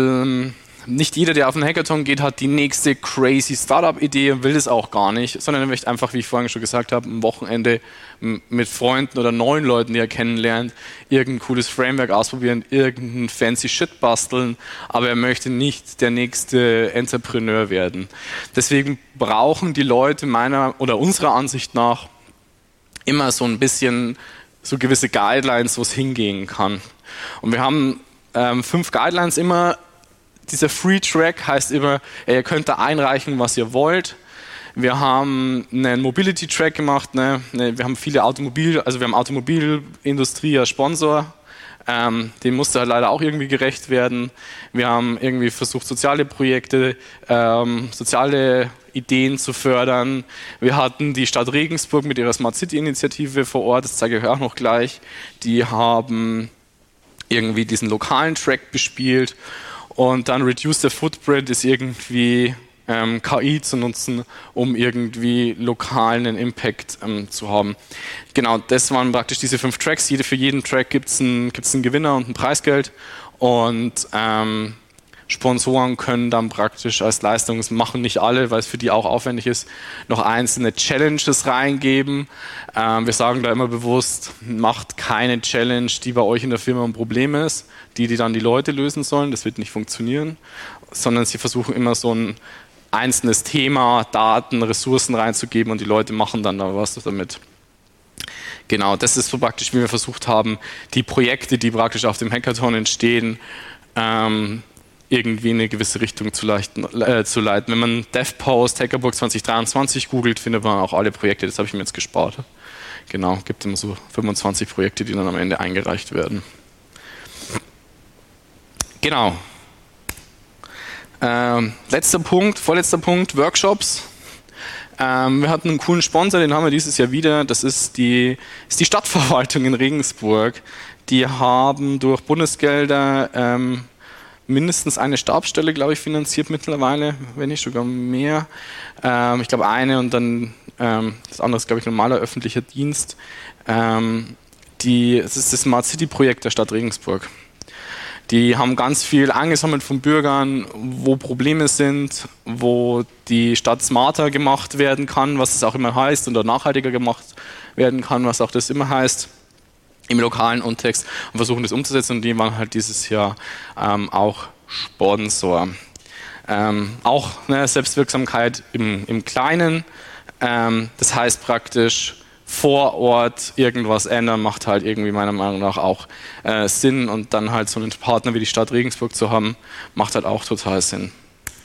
nicht jeder, der auf einen Hackathon geht, hat die nächste crazy Startup-Idee und will das auch gar nicht, sondern er möchte einfach, wie ich vorhin schon gesagt habe, am Wochenende mit Freunden oder neuen Leuten, die er kennenlernt, irgendein cooles Framework ausprobieren, irgendein fancy Shit basteln, aber er möchte nicht der nächste Entrepreneur werden. Deswegen brauchen die Leute meiner oder unserer Ansicht nach immer so ein bisschen so gewisse Guidelines, wo es hingehen kann. Und wir haben 5 Guidelines immer. Dieser Free Track heißt immer, ihr könnt da einreichen, was ihr wollt. Wir haben einen Mobility Track gemacht. Wir haben viele Automobilindustrie als Sponsor. Dem musste halt leider auch irgendwie gerecht werden. Wir haben irgendwie versucht, soziale Projekte, soziale Ideen zu fördern. Wir hatten die Stadt Regensburg mit ihrer Smart City Initiative vor Ort. Das zeige ich euch auch noch gleich. Die haben irgendwie diesen lokalen Track bespielt. Und dann Reduce the Footprint ist irgendwie KI zu nutzen, um irgendwie lokalen Impact zu haben. Genau, das waren praktisch diese 5 Tracks. Für jeden Track gibt es einen Gewinner und ein Preisgeld. Und Sponsoren können dann praktisch als Leistung, das machen nicht alle, weil es für die auch aufwendig ist, noch einzelne Challenges reingeben. Wir sagen da immer bewusst, macht keine Challenge, die bei euch in der Firma ein Problem ist, die dann die Leute lösen sollen. Das wird nicht funktionieren, sondern sie versuchen immer so ein einzelnes Thema, Daten, Ressourcen reinzugeben und die Leute machen dann da was damit. Genau, das ist so praktisch, wie wir versucht haben, die Projekte, die praktisch auf dem Hackathon entstehen, irgendwie in eine gewisse Richtung zu leiten. Wenn man DevPost, Hackerburg 2023 googelt, findet man auch alle Projekte. Das habe ich mir jetzt gespart. Genau, gibt immer so 25 Projekte, die dann am Ende eingereicht werden. Genau. Vorletzter Punkt, Workshops. Wir hatten einen coolen Sponsor, den haben wir dieses Jahr wieder. Das ist die Stadtverwaltung in Regensburg. Die haben durch Bundesgelder mindestens eine Stabsstelle, glaube ich, finanziert mittlerweile, wenn nicht sogar mehr. Ich glaube eine und dann das andere ist, glaube ich, normaler öffentlicher Dienst. Es ist das Smart City Projekt der Stadt Regensburg. Die haben ganz viel eingesammelt von Bürgern, wo Probleme sind, wo die Stadt smarter gemacht werden kann, was es auch immer heißt, oder nachhaltiger gemacht werden kann, was auch das immer heißt, im lokalen Kontext, und versuchen das umzusetzen, und die waren halt dieses Jahr auch Sponsor. Auch eine Selbstwirksamkeit im Kleinen, das heißt praktisch vor Ort irgendwas ändern, macht halt irgendwie meiner Meinung nach auch Sinn, und dann halt so einen Partner wie die Stadt Regensburg zu haben, macht halt auch total Sinn.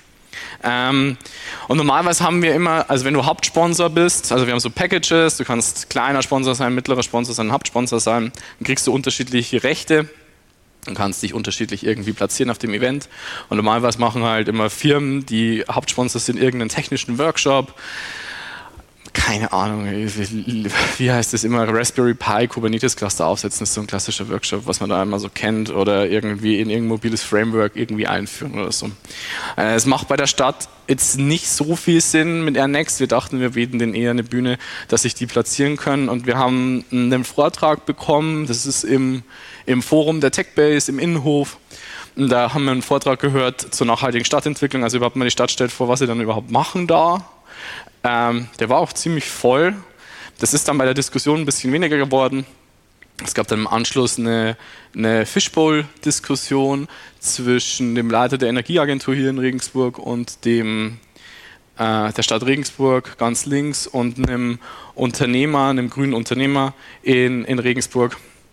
Und normalerweise haben wir immer, also wenn du Hauptsponsor bist, also wir haben so Packages, du kannst kleiner Sponsor sein, mittlerer Sponsor sein, Hauptsponsor sein, dann kriegst du unterschiedliche Rechte und kannst dich unterschiedlich irgendwie platzieren auf dem Event. Und normalerweise machen halt immer Firmen, die Hauptsponsor sind, irgendeinen technischen Workshop. Keine Ahnung, wie heißt das immer, Raspberry Pi, Kubernetes Cluster aufsetzen, ist so ein klassischer Workshop, was man da immer so kennt, oder irgendwie in irgendein mobiles Framework irgendwie einführen oder so. Es macht bei der Stadt jetzt nicht so viel Sinn mit Airnext. Wir dachten, wir bieten denen eher eine Bühne, dass sich die platzieren können, und wir haben einen Vortrag bekommen, das ist im Forum der TechBase, im Innenhof. Und da haben wir einen Vortrag gehört zur nachhaltigen Stadtentwicklung, also überhaupt mal die Stadt stellt vor, was sie dann überhaupt machen da. Der war auch ziemlich voll. Das ist dann bei der Diskussion ein bisschen weniger geworden. Es gab dann im Anschluss eine Fishbowl-Diskussion zwischen dem Leiter der Energieagentur hier in Regensburg und der Stadt Regensburg ganz links und einem grünen Unternehmer in Regensburg.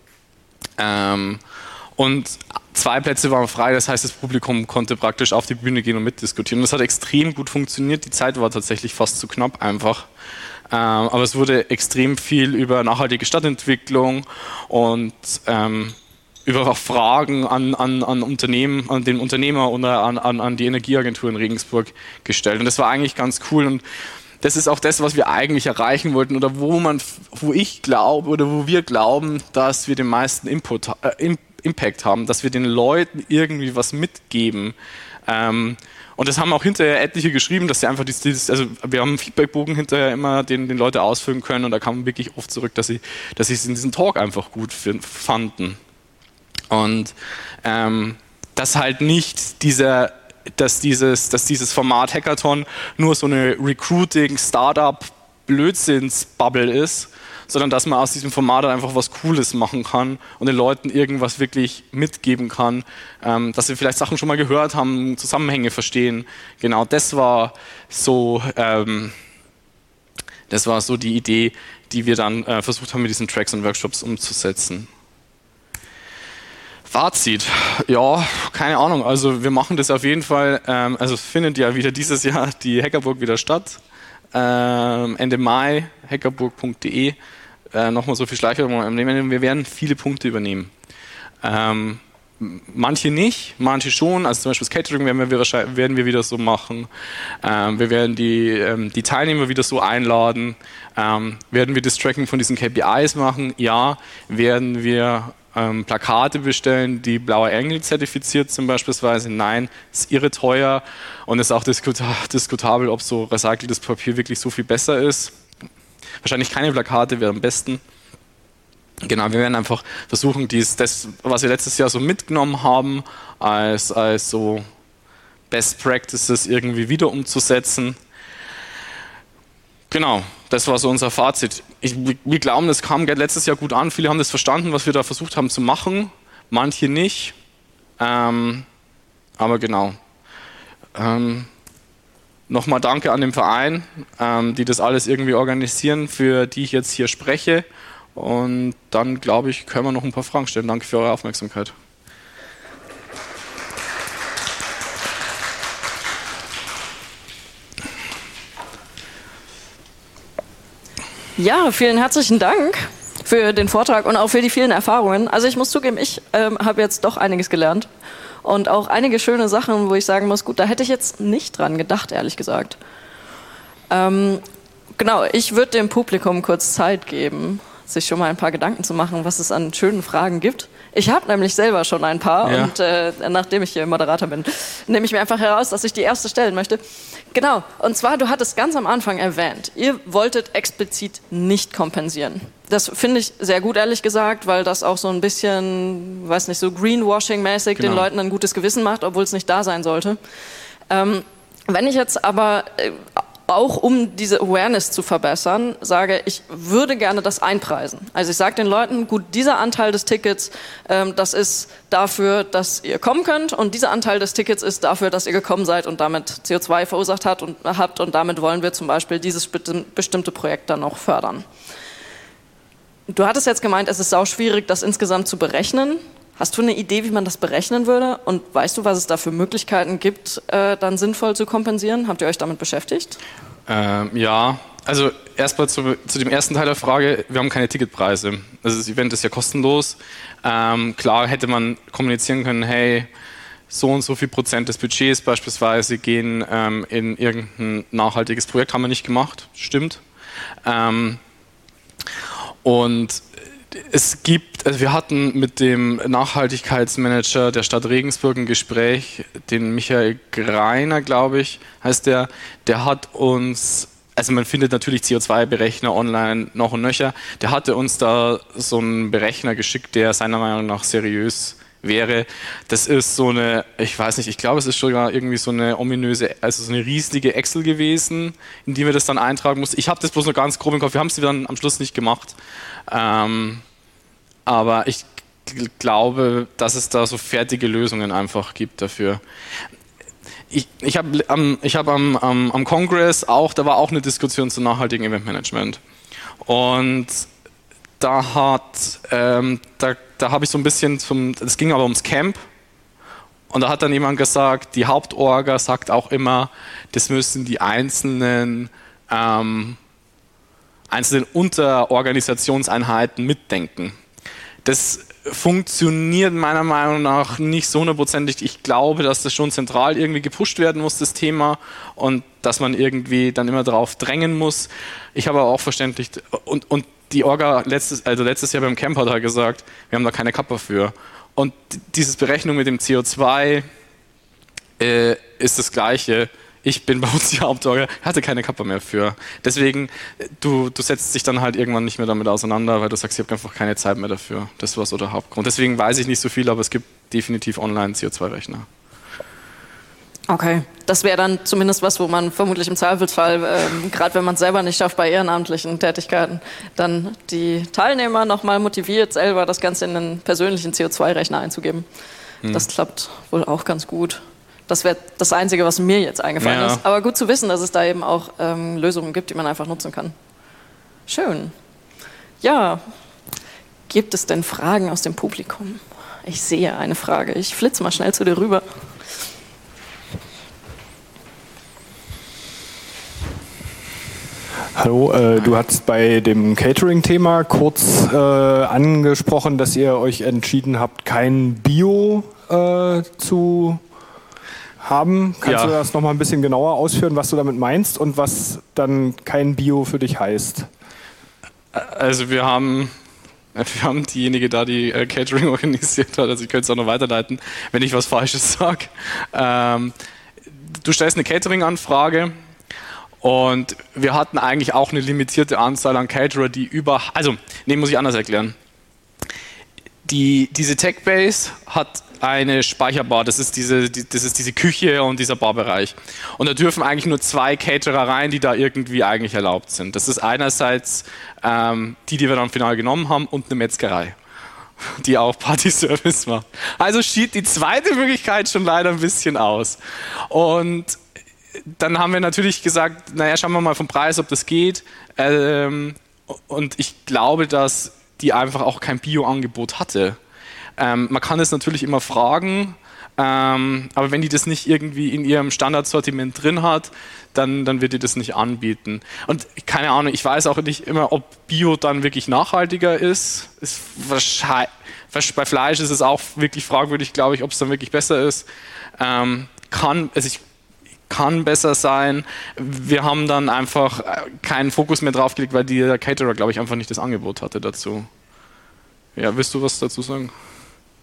Und 2 Plätze waren frei, das heißt, das Publikum konnte praktisch auf die Bühne gehen und mitdiskutieren. Und das hat extrem gut funktioniert. Die Zeit war tatsächlich fast zu knapp einfach. Aber es wurde extrem viel über nachhaltige Stadtentwicklung und über auch Fragen an Unternehmen, an den Unternehmer oder an die Energieagentur in Regensburg gestellt. Und das war eigentlich ganz cool. Und das ist auch das, was wir eigentlich erreichen wollten, oder wo ich glaube oder wo wir glauben, dass wir den meisten Impact haben, dass wir den Leuten irgendwie was mitgeben. Und das haben auch hinterher etliche geschrieben, dass sie einfach also wir haben einen Feedbackbogen hinterher immer, den Leute ausfüllen können, und da kam wirklich oft zurück, dass sie es in diesem Talk einfach gut fanden. Und dass halt nicht dass dieses Format Hackathon nur so eine Recruiting-Startup-Blödsinns-Bubble ist, sondern dass man aus diesem Format einfach was Cooles machen kann und den Leuten irgendwas wirklich mitgeben kann, dass sie vielleicht Sachen schon mal gehört haben, Zusammenhänge verstehen. Genau, das war so die Idee, die wir dann versucht haben, mit diesen Tracks und Workshops umzusetzen. Fazit, ja, keine Ahnung, also wir machen das auf jeden Fall, also es findet ja wieder dieses Jahr die Hackerburg wieder statt, Ende Mai, hackerburg.de, nochmal so viel Schleichwerbung, wir werden viele Punkte übernehmen. Manche nicht, manche schon, also zum Beispiel das Catering werden wir wieder so machen, wir werden die Teilnehmer wieder so einladen, werden wir das Tracking von diesen KPIs machen, ja, werden wir Plakate bestellen, die Blauer Engel zertifiziert sind beispielsweise, nein, ist irre teuer und ist auch diskutabel, ob so recyceltes Papier wirklich so viel besser ist. Wahrscheinlich keine Plakate wäre am besten. Genau, wir werden einfach versuchen, das, was wir letztes Jahr so mitgenommen haben, als so Best Practices irgendwie wieder umzusetzen. Genau, das war so unser Fazit. Wir glauben, das kam letztes Jahr gut an. Viele haben das verstanden, was wir da versucht haben zu machen. Manche nicht. Aber genau. Nochmal danke an den Verein, die das alles irgendwie organisieren, für die ich jetzt hier spreche. Und dann, glaube ich, können wir noch ein paar Fragen stellen. Danke für eure Aufmerksamkeit. Ja, vielen herzlichen Dank für den Vortrag und auch für die vielen Erfahrungen. Also ich muss zugeben, ich habe jetzt doch einiges gelernt und auch einige schöne Sachen, wo ich sagen muss, gut, da hätte ich jetzt nicht dran gedacht, ehrlich gesagt. Genau, ich würde dem Publikum kurz Zeit geben, sich schon mal ein paar Gedanken zu machen, was es an schönen Fragen gibt. Ich habe nämlich selber schon ein paar Ja. und nachdem ich hier Moderator bin, nehme ich mir einfach heraus, dass ich die erste stellen möchte. Genau, und zwar, du hattest ganz am Anfang erwähnt, ihr wolltet explizit nicht kompensieren. Das finde ich sehr gut, ehrlich gesagt, weil das auch so ein bisschen, weiß nicht, so Greenwashing-mäßig den Leuten ein gutes Gewissen macht, obwohl es nicht da sein sollte. Wenn ich jetzt aber auch um diese Awareness zu verbessern, sage, ich würde gerne das einpreisen. Also ich sage den Leuten, gut, dieser Anteil des Tickets, das ist dafür, dass ihr kommen könnt und dieser Anteil des Tickets ist dafür, dass ihr gekommen seid und damit CO2 verursacht habt und damit wollen wir zum Beispiel dieses bestimmte Projekt dann noch fördern. Du hattest jetzt gemeint, es ist sau schwierig, das insgesamt zu berechnen. Hast du eine Idee, wie man das berechnen würde? Und weißt du, was es da für Möglichkeiten gibt, dann sinnvoll zu kompensieren? Habt ihr euch damit beschäftigt? Ja, also erstmal zu dem ersten Teil der Frage, wir haben keine Ticketpreise. Also das Event ist ja kostenlos. Klar hätte man kommunizieren können, hey, so und so viel Prozent des Budgets beispielsweise gehen in irgendein nachhaltiges Projekt, haben wir nicht gemacht, stimmt. Und es gibt, also wir hatten mit dem Nachhaltigkeitsmanager der Stadt Regensburg ein Gespräch, den Michael Greiner, glaube ich, heißt der hat uns, also man findet natürlich CO2-Berechner online noch und nöcher, der hatte uns da so einen Berechner geschickt, der seiner Meinung nach seriös wäre. Das ist so eine, ich weiß nicht, ich glaube, es ist sogar irgendwie so eine ominöse, also so eine riesige Excel gewesen, in die wir das dann eintragen mussten. Ich habe das bloß noch ganz grob im Kopf, wir haben es dann am Schluss nicht gemacht. Aber ich glaube, dass es da so fertige Lösungen einfach gibt dafür. Ich habe am Kongress auch, da war auch eine Diskussion zu nachhaltigem Eventmanagement. Und da habe ich so ein bisschen es ging aber ums Camp. Und da hat dann jemand gesagt, die Hauptorga sagt auch immer, das müssen die einzelnen Unterorganisationseinheiten mitdenken. Das funktioniert meiner Meinung nach nicht so hundertprozentig. Ich glaube, dass das schon zentral irgendwie gepusht werden muss, das Thema, und dass man irgendwie dann immer darauf drängen muss. Ich habe aber auch verständlich, und die Orga letztes Jahr beim Camp hat halt gesagt, wir haben da keine Kappa für. Und diese Berechnung mit dem CO2 ist das Gleiche. Ich bin bei uns die Hauptorga, hatte keine Kappa mehr für. Deswegen, du setzt dich dann halt irgendwann nicht mehr damit auseinander, weil du sagst, ich habe einfach keine Zeit mehr dafür. Das war so der Hauptgrund. Deswegen weiß ich nicht so viel, aber es gibt definitiv online CO2-Rechner. Okay, das wäre dann zumindest was, wo man vermutlich im Zweifelsfall, gerade wenn man es selber nicht schafft bei ehrenamtlichen Tätigkeiten, dann die Teilnehmer nochmal motiviert, selber das Ganze in einen persönlichen CO2-Rechner einzugeben. Das klappt wohl auch ganz gut. Das wäre das Einzige, was mir jetzt eingefallen ist. Aber gut zu wissen, dass es da eben auch Lösungen gibt, die man einfach nutzen kann. Schön. Ja, gibt es denn Fragen aus dem Publikum? Ich sehe eine Frage. Ich flitze mal schnell zu dir rüber. Hallo, du hast bei dem Catering-Thema kurz angesprochen, dass ihr euch entschieden habt, kein Bio zu haben. Kannst du das nochmal ein bisschen genauer ausführen, was du damit meinst und was dann kein Bio für dich heißt? Also wir haben diejenige da, die Catering organisiert hat, also ich könnte es auch noch weiterleiten, wenn ich was Falsches sage. Du stellst eine Catering-Anfrage und wir hatten eigentlich auch eine limitierte Anzahl an Caterer, muss ich anders erklären. Diese TechBase hat eine Speicherbar, das ist diese Küche und dieser Barbereich. Und da dürfen eigentlich nur 2 Caterer rein, die da irgendwie eigentlich erlaubt sind. Das ist einerseits die wir dann final genommen haben, und eine Metzgerei, die auch Partyservice macht. Also schied die zweite Möglichkeit schon leider ein bisschen aus. Und dann haben wir natürlich gesagt, naja, schauen wir mal vom Preis, ob das geht. Und ich glaube, dass die einfach auch kein Bio-Angebot hatte. Man kann es natürlich immer fragen, aber wenn die das nicht irgendwie in ihrem Standardsortiment drin hat, dann wird die das nicht anbieten. Und keine Ahnung, ich weiß auch nicht immer, ob Bio dann wirklich nachhaltiger ist. Bei Fleisch ist es auch wirklich fragwürdig, glaube ich, ob es dann wirklich besser ist. Kann besser sein. Wir haben dann einfach keinen Fokus mehr drauf gelegt, weil der Caterer, glaube ich, einfach nicht das Angebot hatte dazu. Ja, willst du was dazu sagen?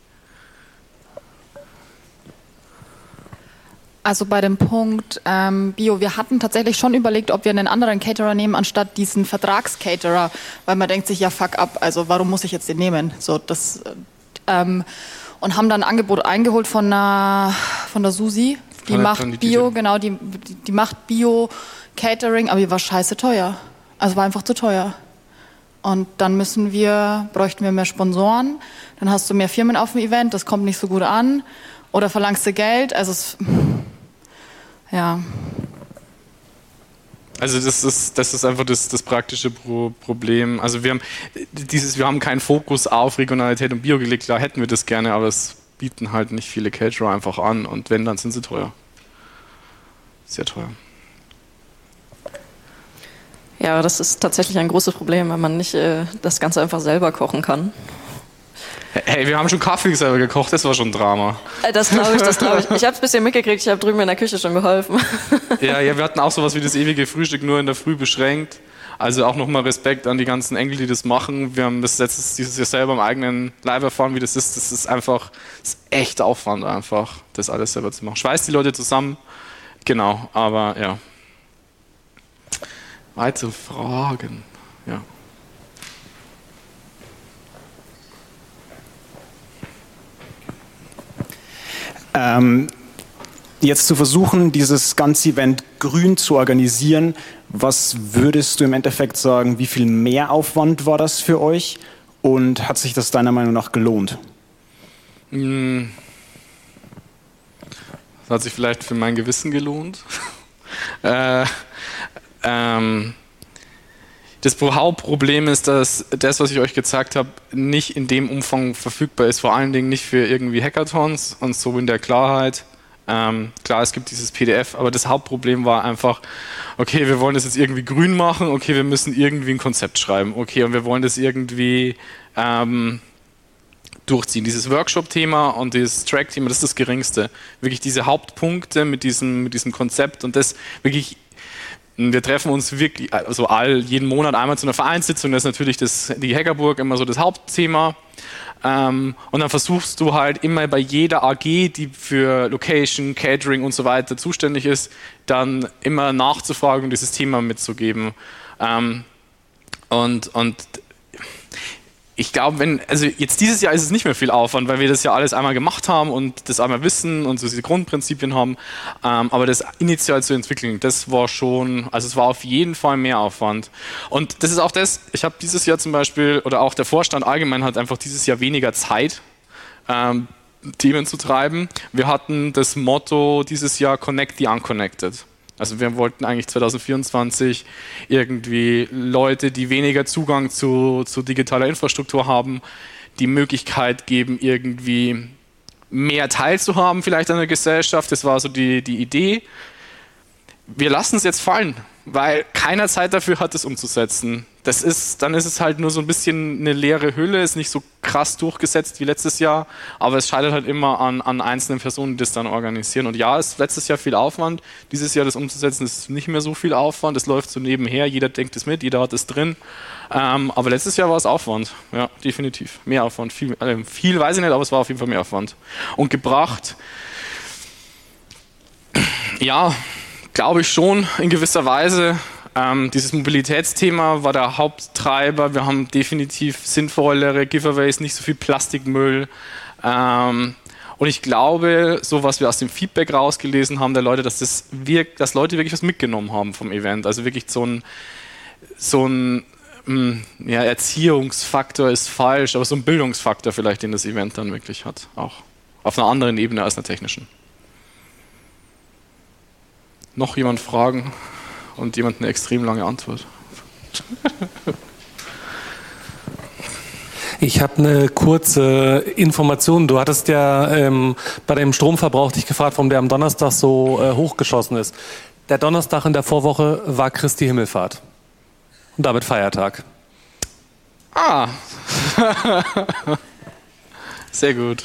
Also bei dem Punkt Bio, wir hatten tatsächlich schon überlegt, ob wir einen anderen Caterer nehmen, anstatt diesen Vertragscaterer, weil man denkt sich, ja fuck up, also warum muss ich jetzt den nehmen? So, das, und haben dann ein Angebot eingeholt von der Susi, die macht Bio, genau, die macht Bio-Catering, aber die war scheiße teuer. Also war einfach zu teuer. Und dann bräuchten wir mehr Sponsoren, dann hast du mehr Firmen auf dem Event, das kommt nicht so gut an. Oder verlangst du Geld, ja. Also das ist einfach das praktische Problem. Also wir haben keinen Fokus auf Regionalität und Bio gelegt, klar hätten wir das gerne, aber es bieten halt nicht viele Caterer einfach an und wenn, dann sind sie teuer. Sehr teuer. Ja, das ist tatsächlich ein großes Problem, wenn man nicht das Ganze einfach selber kochen kann. Hey, wir haben schon Kaffee selber gekocht, das war schon ein Drama. Das glaube ich. Ich habe es ein bisschen mitgekriegt, ich habe drüben in der Küche schon geholfen. Ja, wir hatten auch sowas wie das ewige Frühstück nur in der Früh beschränkt. Also auch nochmal Respekt an die ganzen Enkel, die das machen. Wir haben das dieses Jahr selber im eigenen Leib erfahren, wie das ist. Das ist echt Aufwand einfach, das alles selber zu machen. Schweißt die Leute zusammen, genau, aber ja. Weitere Fragen? Ja. Jetzt zu versuchen, dieses ganze Event grün zu organisieren, was würdest du im Endeffekt sagen, wie viel Mehraufwand war das für euch und hat sich das deiner Meinung nach gelohnt? Das hat sich vielleicht für mein Gewissen gelohnt. Das Hauptproblem ist, dass das, was ich euch gezeigt habe, nicht in dem Umfang verfügbar ist, vor allen Dingen nicht für irgendwie Hackathons und so in der Klarheit. Klar, es gibt dieses PDF, aber das Hauptproblem war einfach, okay, wir wollen das jetzt irgendwie grün machen, okay, wir müssen irgendwie ein Konzept schreiben, okay, und wir wollen das irgendwie durchziehen. Dieses Workshop-Thema und dieses Track-Thema, das ist das Geringste. Wirklich diese Hauptpunkte mit diesem Konzept und das wirklich. Wir treffen uns wirklich jeden Monat einmal zu einer Vereinssitzung, das ist natürlich die Hackerburg immer so das Hauptthema. Und dann versuchst du halt immer bei jeder AG, die für Location, Catering und so weiter zuständig ist, dann immer nachzufragen und dieses Thema mitzugeben. Und ich glaube, jetzt dieses Jahr ist es nicht mehr viel Aufwand, weil wir das ja alles einmal gemacht haben und das einmal wissen und so diese Grundprinzipien haben. Aber das initial zu entwickeln, das war schon, also es war auf jeden Fall mehr Aufwand. Und das ist auch ich habe dieses Jahr zum Beispiel, oder auch der Vorstand allgemein hat einfach dieses Jahr weniger Zeit, Themen zu treiben. Wir hatten das Motto dieses Jahr Connect the Unconnected. Also wir wollten eigentlich 2024 irgendwie Leute, die weniger Zugang zu digitaler Infrastruktur haben, die Möglichkeit geben, irgendwie mehr teilzuhaben vielleicht an der Gesellschaft. Das war so die Idee. Wir lassen es jetzt fallen, weil keiner Zeit dafür hat, es umzusetzen. Dann ist es halt nur so ein bisschen eine leere Hülle, ist nicht so krass durchgesetzt wie letztes Jahr, aber es scheitert halt immer an einzelnen Personen, die das dann organisieren. Und ja, es ist letztes Jahr viel Aufwand, dieses Jahr das umzusetzen ist nicht mehr so viel Aufwand, es läuft so nebenher, jeder denkt es mit, jeder hat es drin, aber letztes Jahr war es Aufwand, ja, definitiv, mehr Aufwand, viel weiß ich nicht, aber es war auf jeden Fall mehr Aufwand. Und gebracht, ja, glaube ich schon in gewisser Weise. Dieses Mobilitätsthema war der Haupttreiber. Wir haben definitiv sinnvollere Giveaways, nicht so viel Plastikmüll. Und ich glaube, so was wir aus dem Feedback rausgelesen haben der Leute, dass Leute wirklich was mitgenommen haben vom Event. Also wirklich so ein Erziehungsfaktor ist falsch, aber so ein Bildungsfaktor vielleicht, den das Event dann wirklich hat. Auch auf einer anderen Ebene als einer technischen. Noch jemand fragen? Und jemand eine extrem lange Antwort. Ich habe eine kurze Information. Du hattest ja bei dem Stromverbrauch dich gefragt, warum der am Donnerstag so hochgeschossen ist. Der Donnerstag in der Vorwoche war Christi Himmelfahrt. Und damit Feiertag. Ah. Sehr gut.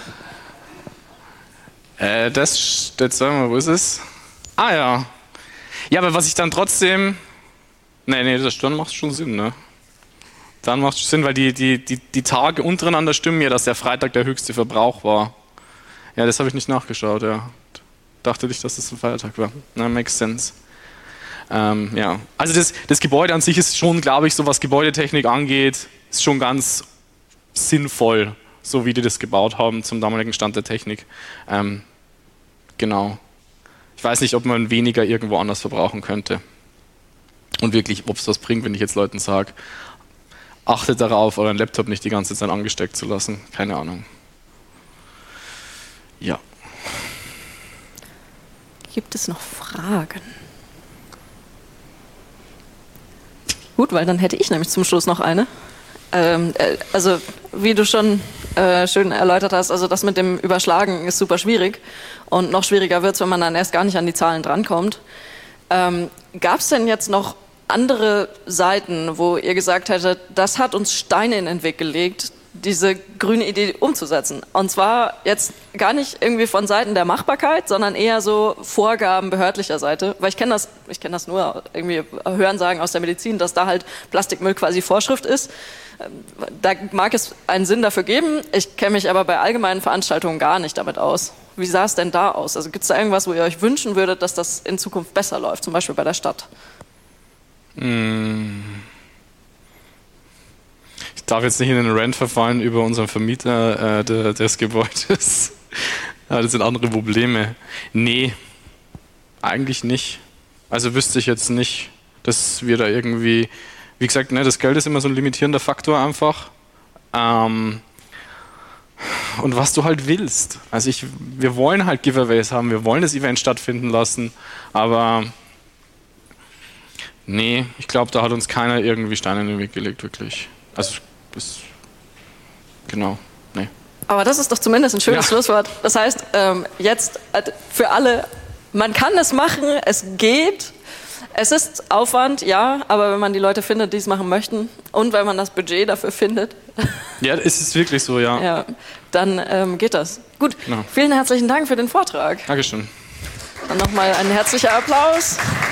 Jetzt sagen wir mal, wo ist es? Ah ja. Ja, aber was ich dann trotzdem... Nee, dann macht es schon Sinn, ne? Dann macht es Sinn, weil die Tage untereinander stimmen ja, dass der Freitag der höchste Verbrauch war. Ja, das habe ich nicht nachgeschaut, ja. Dachte nicht, dass das ein Feiertag war. Na, makes sense. Ja, also das Gebäude an sich ist schon, glaube ich, so was Gebäudetechnik angeht, ist schon ganz sinnvoll, so wie die das gebaut haben zum damaligen Stand der Technik. Genau. Ich weiß nicht, ob man weniger irgendwo anders verbrauchen könnte. Und wirklich, ob es was bringt, wenn ich jetzt Leuten sage, achtet darauf, euren Laptop nicht die ganze Zeit angesteckt zu lassen. Keine Ahnung. Ja. Gibt es noch Fragen? Gut, weil dann hätte ich nämlich zum Schluss noch eine. Also, wie du schon schön erläutert hast, also das mit dem Überschlagen ist super schwierig. Und noch schwieriger wird es, wenn man dann erst gar nicht an die Zahlen drankommt. Gab es denn jetzt noch andere Seiten, wo ihr gesagt hättet, das hat uns Steine in den Weg gelegt, diese grüne Idee umzusetzen? Und zwar jetzt gar nicht irgendwie von Seiten der Machbarkeit, sondern eher so Vorgaben behördlicher Seite. Weil ich kenne das nur irgendwie Hörensagen aus der Medizin, dass da halt Plastikmüll quasi Vorschrift ist. Da mag es einen Sinn dafür geben. Ich kenne mich aber bei allgemeinen Veranstaltungen gar nicht damit aus. Wie sah es denn da aus? Also gibt es da irgendwas, wo ihr euch wünschen würdet, dass das in Zukunft besser läuft, zum Beispiel bei der Stadt? Ich darf jetzt nicht in den Rant verfallen über unseren Vermieter des Gebäudes. Ja, das sind andere Probleme. Nee, eigentlich nicht. Also wüsste ich jetzt nicht, dass wir da irgendwie, wie gesagt, ne, das Geld ist immer so ein limitierender Faktor einfach. Und was du halt willst. Also wir wollen halt Giveaways haben, wir wollen das Event stattfinden lassen, aber nee, ich glaube, da hat uns keiner irgendwie Steine in den Weg gelegt, wirklich. Also, genau, nee. Aber das ist doch zumindest ein schönes Schlusswort. Das heißt, jetzt für alle, man kann es machen, es geht. Es ist Aufwand, ja, aber wenn man die Leute findet, die es machen möchten und wenn man das Budget dafür findet. Ja, es ist wirklich so, ja. Ja, dann geht das. Gut, vielen herzlichen Dank für den Vortrag. Dankeschön. Dann nochmal ein herzlicher Applaus.